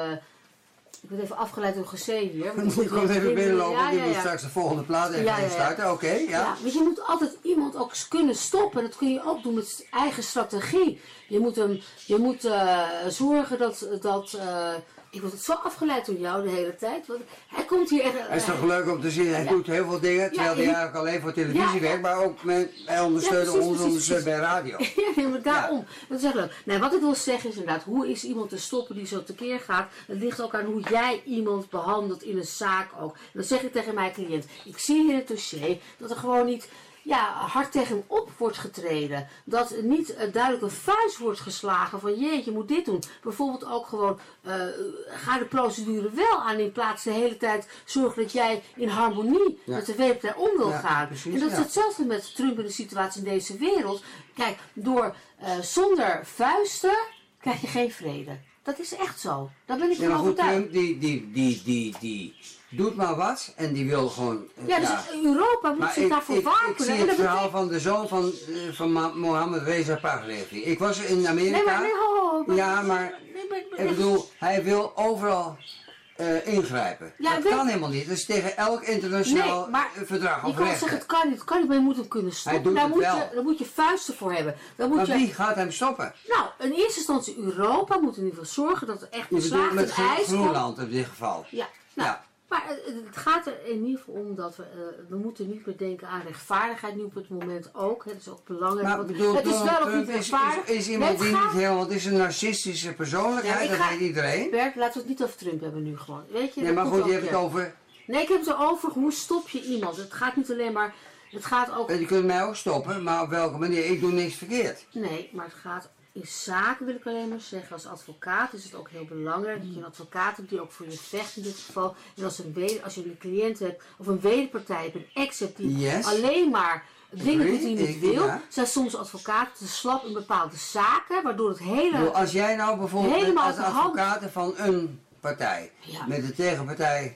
ik word even afgeleid door G C hier. die komt even binnenlopen, Ja, die ja, moet ja. straks de volgende plaat even Ja, ja, ja. starten. Oké, ja. Ja, want je moet altijd iemand ook eens kunnen stoppen. En dat kun je ook doen met eigen strategie. Je moet, hem, je moet uh, zorgen dat... dat uh, ik word het zo afgeleid door jou de hele tijd. Want hij komt hier echt... Het is toch leuk om te zien, hij Ja. doet heel veel dingen, terwijl Ja, hij je- eigenlijk alleen voor televisie Ja, ja. werkt, maar ook met, hij ondersteunt Ja, precies, ons precies, ondersteunt bij precies. radio. Ja, nee, maar daarom. Dat is echt leuk. Nee, wat ik wil zeggen is inderdaad, hoe is iemand te stoppen die zo tekeer gaat? Het ligt ook aan hoe jij iemand behandelt in een zaak ook. En dan zeg ik tegen mijn cliënt, ik zie in het dossier dat er gewoon niet... Ja, hard tegen hem op wordt getreden. Dat er niet uh, duidelijk een vuist wordt geslagen van jeetje, je moet dit doen. Bijvoorbeeld ook gewoon, uh, ga de procedure wel aan in plaats de hele tijd zorgen dat jij in harmonie Ja. met de W P om wil Ja, gaan. precies, en dat is ja. hetzelfde met Trump en de situatie in deze wereld. Kijk, door, uh, zonder vuisten krijg je geen vrede. Dat is echt zo. Daar ben ik Ja, van maar goed, overtuigd. Trump die, die, die, die, die doet maar wat en die wil gewoon... eh, Ja, dus Europa moet Maar zich ik, daarvoor ik, ik wapenen. zie En het dat verhaal betekent- van de zoon van, uh, van Ma- Mohammed Reza Pahlavi. Ik was in Amerika. Nee, maar, nee, ho, ho, ho, Ja, maar nee, maar- maar- ik bedoel, hij wil overal uh, ingrijpen. Ja, dat weet- kan helemaal niet. Dat is tegen elk internationaal Nee, maar uh, verdrag Je of kan rechten. zeggen, het kan niet, het kan niet, maar je moet hem kunnen stoppen. doet Daar het moet wel. je, daar moet je vuisten voor hebben. Dan moet Maar je, wie gaat hem stoppen? Nou, in eerste instantie Europa moet in ieder geval zorgen dat er echt Je bedoelt beslagen met en Gro- ijs komt. Groenland in dit geval. Ja, nou, Ja. maar het, het gaat er in ieder geval om dat we, uh, we moeten niet meer denken aan rechtvaardigheid nu op het moment ook. Hè, dat is ook belangrijk. Maar want bedoel, het is Donald wel ook Trump niet is, is, rechtvaardig. is iemand Nee, het die gaat- niet helemaal... Het is een narcistische persoonlijkheid, Ja, ik dat ga- weet iedereen. Bert, laten we het niet over Trump hebben nu gewoon. Weet je, Nee, dat maar komt goed, je ook hebt het weer. over... Nee, ik heb het erover, hoe stop je iemand? Het gaat niet alleen maar, het gaat ook... En je kunt mij ook stoppen, maar op welke manier? Ik doe niks verkeerd. Nee, maar het gaat in zaken, wil ik alleen maar zeggen. Als advocaat is het ook heel belangrijk dat je een advocaat hebt die ook voor je vecht in dit geval. En als, een weder, als je een cliënt hebt of een wederpartij hebt, een ex hebt die Yes. alleen maar dingen doet die je Agree, niet ik- wil, ja. zijn soms advocaten te slap in bepaalde zaken, waardoor het hele... Ik bedoel, als jij nou bijvoorbeeld bent Helemaal als uit de hand. advocaat van een partij, Ja. met de tegenpartij,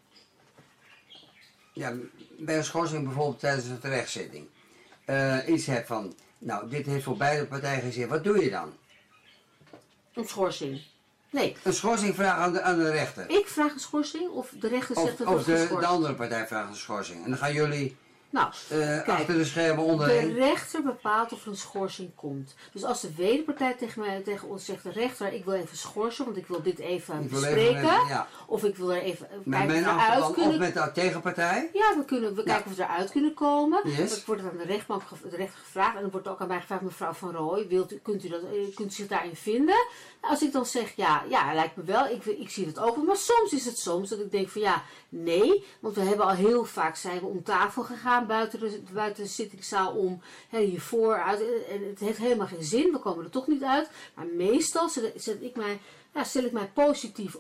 ja, bij een schorsing bijvoorbeeld tijdens een terechtzitting, uh, iets hebt van, nou, dit heeft voor beide partijen gezegd, wat doe je dan? Een schorsing. Nee, Een schorsing vragen aan de, aan de rechter. ik vraag een schorsing of de rechter zegt Of, dat of wordt de, geschorst. de andere partij vraagt een schorsing. En dan gaan jullie Nou, uh, kijk, achter de schermen de onderling? rechter bepaalt of er een schorsing komt. Dus als de wederpartij tegen, mij, tegen ons zegt, de rechter, ik wil even schorsen, want ik wil dit even Ik wil bespreken. even met, ja. Of ik wil er even Met kijken mijn of we eruit achterban kunnen. of met de tegenpartij? Ja, we, kunnen, we Ja. kijken of we eruit kunnen komen. Yes. Dan wordt het aan de rechtbank gev- de rechter gevraagd. En dan wordt ook aan mij gevraagd, mevrouw Van Rooij, wilt u, kunt, u dat, eh, kunt u zich daarin vinden? Nou, als ik dan zeg, ja, ja, lijkt me wel, ik, ik zie het ook. Maar soms is het soms dat ik denk van ja, nee. Want we hebben al heel vaak zijn we om tafel gegaan buiten de, buiten de zittingszaal om. Hè, hiervoor uit. En het heeft helemaal geen zin, we komen er toch niet uit. Maar meestal zet, zet ik mij, ja, stel ik mij positief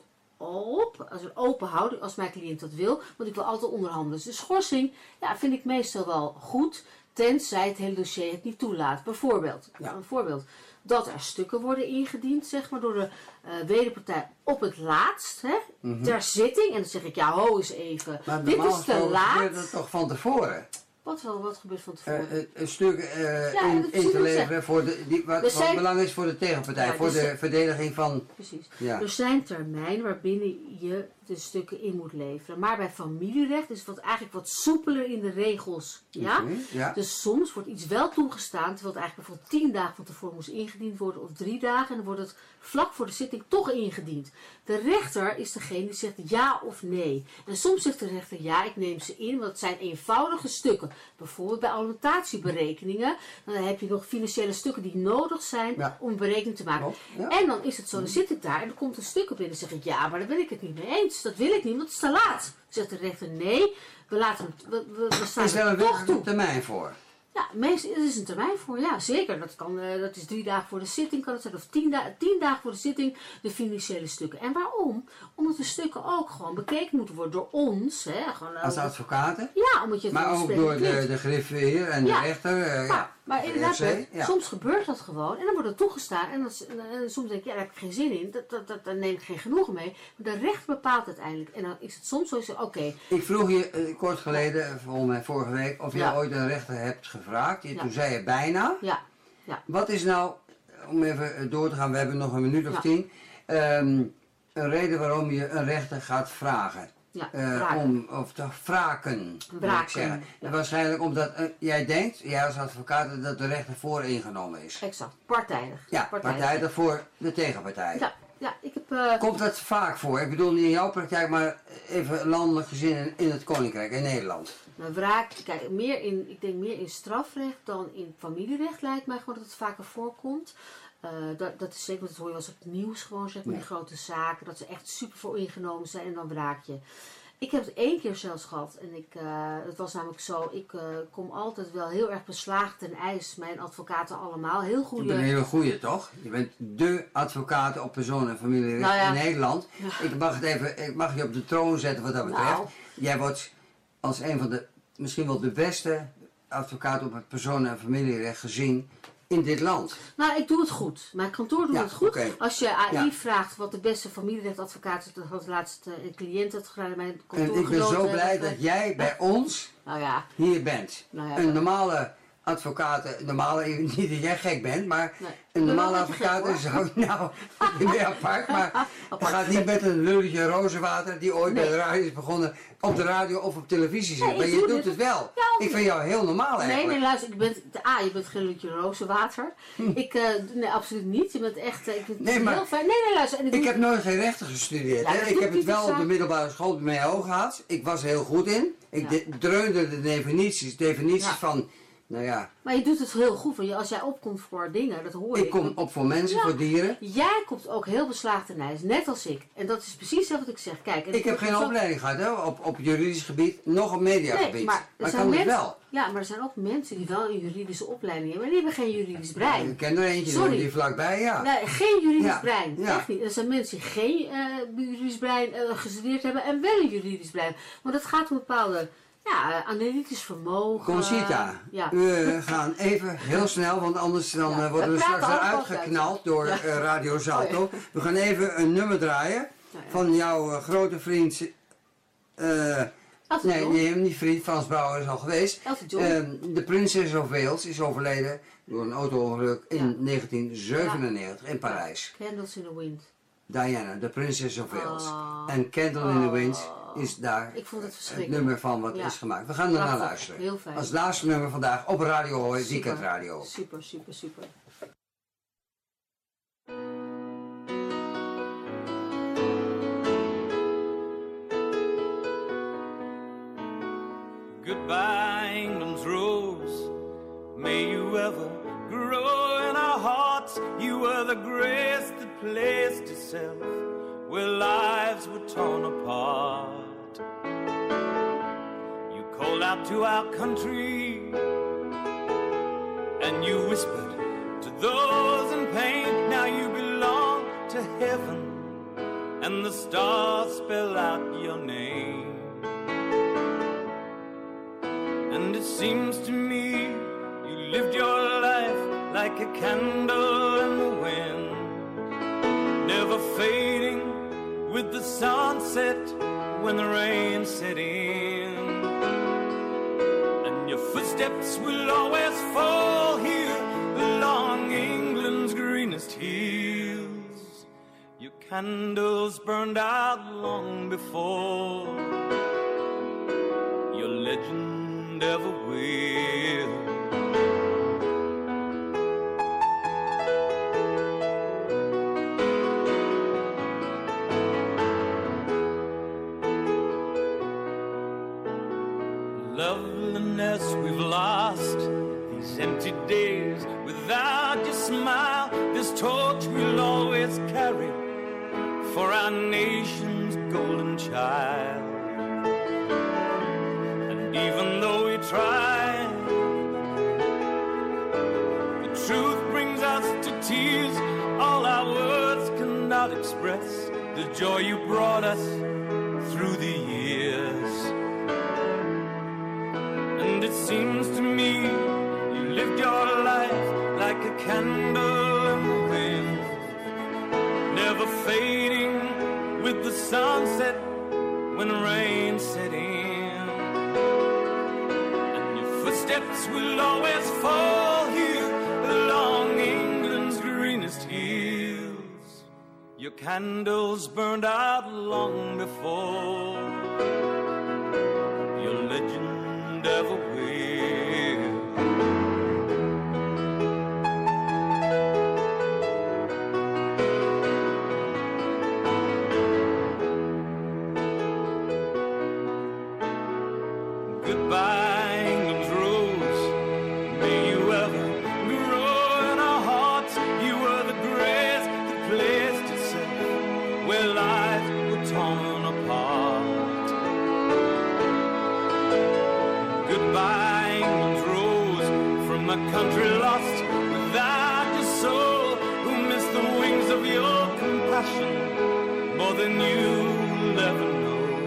op, als een open houding, als mijn cliënt dat wil, want ik wil altijd onderhandelen. Dus de schorsing, ja, vind ik meestal wel goed, tenzij het hele dossier het niet toelaat. Bijvoorbeeld, Ja. een voorbeeld, dat er stukken worden ingediend, zeg maar, door de uh, wederpartij op het laatst, hè, Mhm. ter zitting. En dan zeg ik, ja, ho eens even, Maar dit normaal is te gesproken gebeurt laat. dat toch van tevoren? Wat wel, wat gebeurt van Uh, tevoren? uh, een stuk uh, Ja, in, dat in zie te ik leveren voor de, die, wat Er van zijn- belang is voor de tegenpartij, Ja, voor dus- de verdediging van... Precies. Ja. Er zijn termijnen waarbinnen je de stukken in moet leveren. Maar bij familierecht is het wat, eigenlijk wat soepeler in de regels. Ja? Oké, ja. Dus soms wordt iets wel toegestaan, terwijl het eigenlijk bijvoorbeeld tien dagen van tevoren moest ingediend worden, of drie dagen, en dan wordt het vlak voor de zitting toch ingediend. De rechter is degene die zegt ja of nee. En soms zegt de rechter ja, ik neem ze in, want het zijn eenvoudige stukken. Bijvoorbeeld bij alimentatieberekeningen, dan heb je nog financiële stukken die nodig zijn Ja. om een berekening te maken. Klopt, ja. En dan is het zo, dan zit ik daar en er komt een stuk op in en zeg ik ja, maar daar ben ik het niet mee eens. Dat wil ik niet, want het is te laat. Zegt de rechter nee, we, laten het, we, we, we staan Is daar er een toch wettelijke toe. termijn voor? Ja, meestal er is een termijn voor, ja zeker. Dat, kan, uh, dat is drie dagen voor de zitting, kan het zijn, of tien, da tien dagen voor de zitting, de financiële stukken. En waarom? Omdat de stukken ook gewoon bekeken moeten worden door ons. Hè, gewoon, uh, Als advocaten? ja, omdat je het Maar wel ook spreken door de, klinkt. de griffier en de Ja. rechter? Uh, Ja, ja. maar de inderdaad, R C, Bert, ja. soms gebeurt dat gewoon en dan wordt het toegestaan en, dat, en soms denk ik, ja, daar heb ik geen zin in, dat, dat, dat, daar neem ik geen genoegen mee. Maar de rechter bepaalt uiteindelijk en dan is het soms zo, oké, okay, Ik vroeg je uh, kort geleden, volgens mij vorige week, of Ja. jij ooit een rechter hebt gevraagd. En Ja. toen zei je bijna. ja, ja, Wat is nou, om even door te gaan, we hebben nog een minuut of Ja. tien, um, een reden waarom je een rechter gaat vragen? ja, Uh, vragen. om, of te wraken, wil ik Wraken, zeggen. ja. En waarschijnlijk omdat uh, jij denkt, jij als advocaat, dat de rechter voor ingenomen is. Exact, partijdig. Ja, partijdig voor de tegenpartij. Ja, ja, ik heb... Uh, Komt dat vaak voor? Ik bedoel niet in jouw praktijk, maar even landelijk gezien in, in het Koninkrijk, in Nederland. Nou, wraak, kijk, meer in, ik denk meer in strafrecht dan in familierecht lijkt mij gewoon dat het vaker voorkomt. Uh, dat, dat is zeker, want dat hoor je wel eens op het nieuws gewoon, zeg maar, Ja. die grote zaken, dat ze echt super voor ingenomen zijn en dan wraak je. Ik heb het één keer zelfs gehad en ik, uh, het was namelijk zo, ik uh, kom altijd wel heel erg beslagen ten ijs, mijn advocaten allemaal, heel Je goede... bent een hele goeie, toch? Je bent dé advocaat op persoon- en familierecht Nou ja. in Nederland. Ja. Ik mag het even, ik mag je op de troon zetten wat dat betreft. Nou. Jij wordt als een van de, misschien wel de beste advocaat op het persoon- en familierecht gezien in dit land. Nou, ik doe het goed. Mijn kantoor doet Ja, het goed. oké. Als je A I Ja. vraagt wat de beste familierechtadvocaat is, dat had laatst uh, een cliënt had gedaan, mijn En kantoor ik ben zo blij dat jij bij ons Nou ja, hier bent. Nou ja, een normale advocaat, een normale, niet dat jij gek bent, maar Nee. een Ik ben normale wel een beetje advocaat gek, zou, nou, je bent apart, maar hij Apart. gaat niet met een lulletje rozenwater die ooit bij Nee. de radio is begonnen, op de radio of op televisie zit. Nee, maar ik je doe doet dit- het wel. Ja, Ik vind jou heel normaal nee, eigenlijk. nee, luister, ik ben, de A, je bent geen lutje rozenwater. Ik, uh, nee, absoluut niet. Je bent echt, uh, ik vind het Nee, maar- heel fijn. Nee, nee, luister. En ik Ik doe- heb nooit geen rechten gestudeerd. Ja, hè. dat Ik doet heb het niet wel de op de zaak. middelbare school bij mij ook gehad. Ik was er heel goed in. Ik Ja. de- dreunde de definities, definities Ja. van, nou ja, Maar je doet het heel goed. Want je, als jij opkomt voor dingen, dat hoor je. ik kom op voor mensen, Ja. voor dieren. Jij komt ook heel beslagen ten ijs, net als ik. En dat is precies wat ik zeg. Kijk, en Ik heb geen zo- opleiding gehad hè, op, op juridisch gebied, nog op mediagebied. Nee, maar er maar zijn kan het mensen, wel. Ja, maar er zijn ook mensen die wel een juridische opleiding hebben, maar die hebben geen juridisch brein. Ik ken er eentje Sorry. die vlakbij, ja. Nee, geen juridisch Ja, brein. ja. Echt niet. Er zijn mensen die geen uh, juridisch brein uh, gestudeerd hebben en wel een juridisch brein. Want het gaat om bepaalde ja, uh, analytisch vermogen. Conchita, Ja. we gaan even heel snel, want anders dan, Ja, uh, worden we we praten straks allemaal eruit geknald door Ja. uh, Radio Salto. Oh, ja. We gaan even een nummer draaien Ja, ja. van jouw uh, grote vriend, uh, Elton nee, John. nee, niet vriend, Frans Bauer is al geweest. Elton John. Uh, de Princess of Wales is overleden door een auto-ongeluk in Ja. negentien zevenennegentig in Parijs. Candles in the Wind. Diana, de Princess of Wales. Oh. En Candle in the Wind. Oh. is daar Ik vond het het verschrikkelijk. nummer van wat Ja. is gemaakt. We gaan er naar Prachtig. luisteren. Heel fijn. Als laatste nummer vandaag op Radio Hooi, Super. Weekend Radio. Super, super, super. Goodbye, England's rose. May you ever grow in our hearts. You were the grace that placed itself where lives were torn apart. You called out to our country and you whispered to those in pain. Now you belong to heaven and the stars spell out your name. And it seems to me you lived your life like a candle in the wind, never fading with the sunset when the rain set in. And your footsteps will always fall here along England's greenest hills. Your candles burned out long before your legend ever will. Loveliness we've lost, these empty days without your smile, this torch we'll always carry for our nation's golden child. And even though we try, the truth brings us to tears. All our words cannot express the joy you brought us through the years. And it seems to me you lived your life like a candle in the wind, never fading with the sunset when rain set in. And your footsteps will always fall here along England's greenest hills. Your candles burned out long before your legend ever will. Goodbye, England's rose. May you ever grow in our hearts. You were the grace that placed itself where lives were torn apart. Goodbye, England's rose, from a country lost without your soul, who missed the wings of your compassion more than you'll ever know.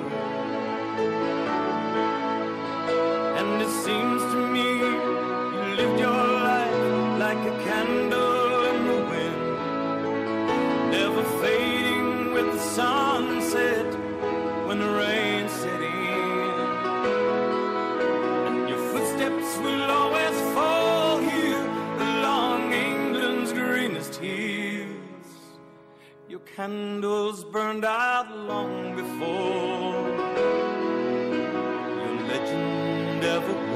And it seems to me you lived your life like a candle in the wind, never fading with the sunset when the rain set in. And your footsteps will always fall here along England's greenest hills. Your candles burned out long before your legend ever will.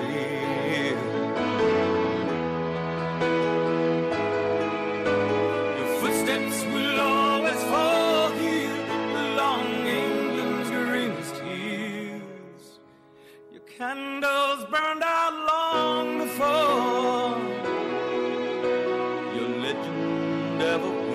Your footsteps will always fall here along England's greenest hills. Your candles burned out long before your legend ever will.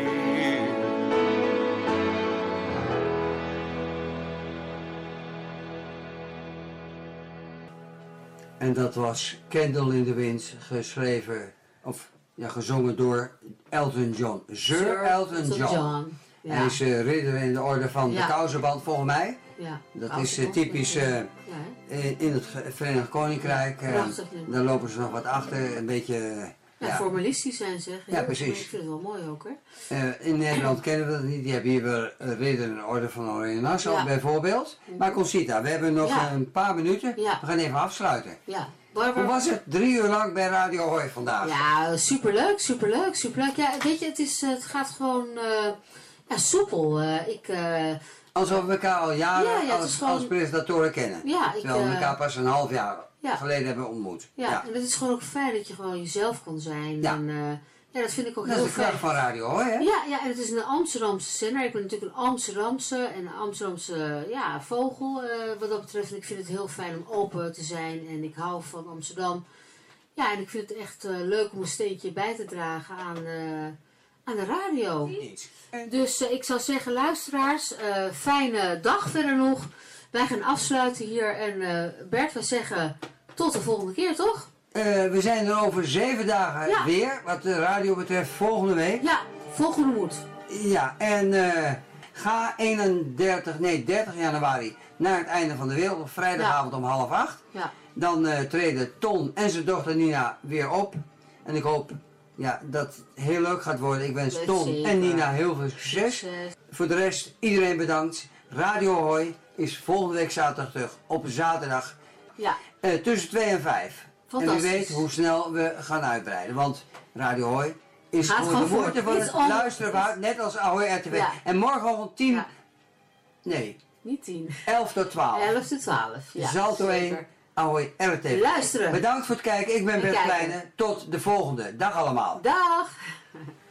En dat was Candle in the Wind, geschreven, of ja, gezongen door Elton John. Sir Elton John. Ja. Hij is uh, ridder in de orde van Ja. de kousenband volgens mij. Ja. Dat is uh, typisch uh, Ja, hè? in het Verenigd Koninkrijk. Uh, Prachtig nummer. daar lopen ze nog wat achter, een beetje... Uh, Ja, ja. formalistisch zijn ze. Ja, precies. Ik vind het wel mooi ook, hè? Uh, in Nederland kennen we dat niet. Die hebben hier wel uh, ridder in de orde van Oranje Nassau Ja. bijvoorbeeld. Maar Conchita, we hebben nog Ja. een paar minuten. Ja. We gaan even afsluiten. Ja. Hoe Barbara, was het? Drie uur lang bij Radio Hooi vandaag. ja, superleuk, superleuk, superleuk. Ja, weet je, het, is, het gaat gewoon uh, ja, soepel. Uh, ik, uh, Alsof we elkaar al jaren Ja, ja, het is als, gewoon- als presentatoren kennen. Ja, ik, Terwijl we eh, elkaar pas een half jaar ja. geleden hebben ontmoet. Ja, Ja. en het is gewoon ook fijn dat je gewoon jezelf kon zijn. Ja. En, eh, ja, dat vind ik ook Dat is heel de kracht fijn. van radio hoor, hè? Ja, ja, en het is een Amsterdamse zender. Ik ben natuurlijk een Amsterdamse en een Amsterdamse ja, vogel eh, wat dat betreft. En ik vind het heel fijn om open te zijn en ik hou van Amsterdam. Ja, en ik vind het echt eh, leuk om een steentje bij te dragen aan, eh, aan de radio. Niet. Dus eh, ik zou zeggen, luisteraars, eh, fijne dag verder nog. Wij gaan afsluiten hier en eh, Bert, we zeggen tot de volgende keer, toch? Eh, we zijn er over zeven dagen Ja. weer, wat de radio betreft, volgende week. Ja, volgende moed. Ja, en eh, ga eenendertig, nee dertig januari naar het einde van de wereld op vrijdagavond om half acht. Ja, Dan eh, treden Ton en zijn dochter Nina weer op. En ik hoop ja, dat het heel leuk gaat worden. Ik wens Leuk, Ton zeker. en Nina heel veel succes. succes. Voor de rest, iedereen bedankt. Radio Hoi is volgende week zaterdag terug. Op zaterdag Ja, eh, tussen twee en vijf. En wie Fantastisch. weet hoe snel we gaan uitbreiden. Want Radio Hoi is Gaat gewoon gewoon de moeite voort. van It's het on- luisteren waard. Net als Ahoy R T V. Ja. En morgenochtend tien, Ja. nee, niet tien. elf tot twaalf. elf tot twaalf. Ja, Zalto één, zeker. Ahoy R T V. Luisteren. Bedankt voor het kijken. Ik ben En Bert kijken. Kleine. Tot de volgende. Dag allemaal. Dag.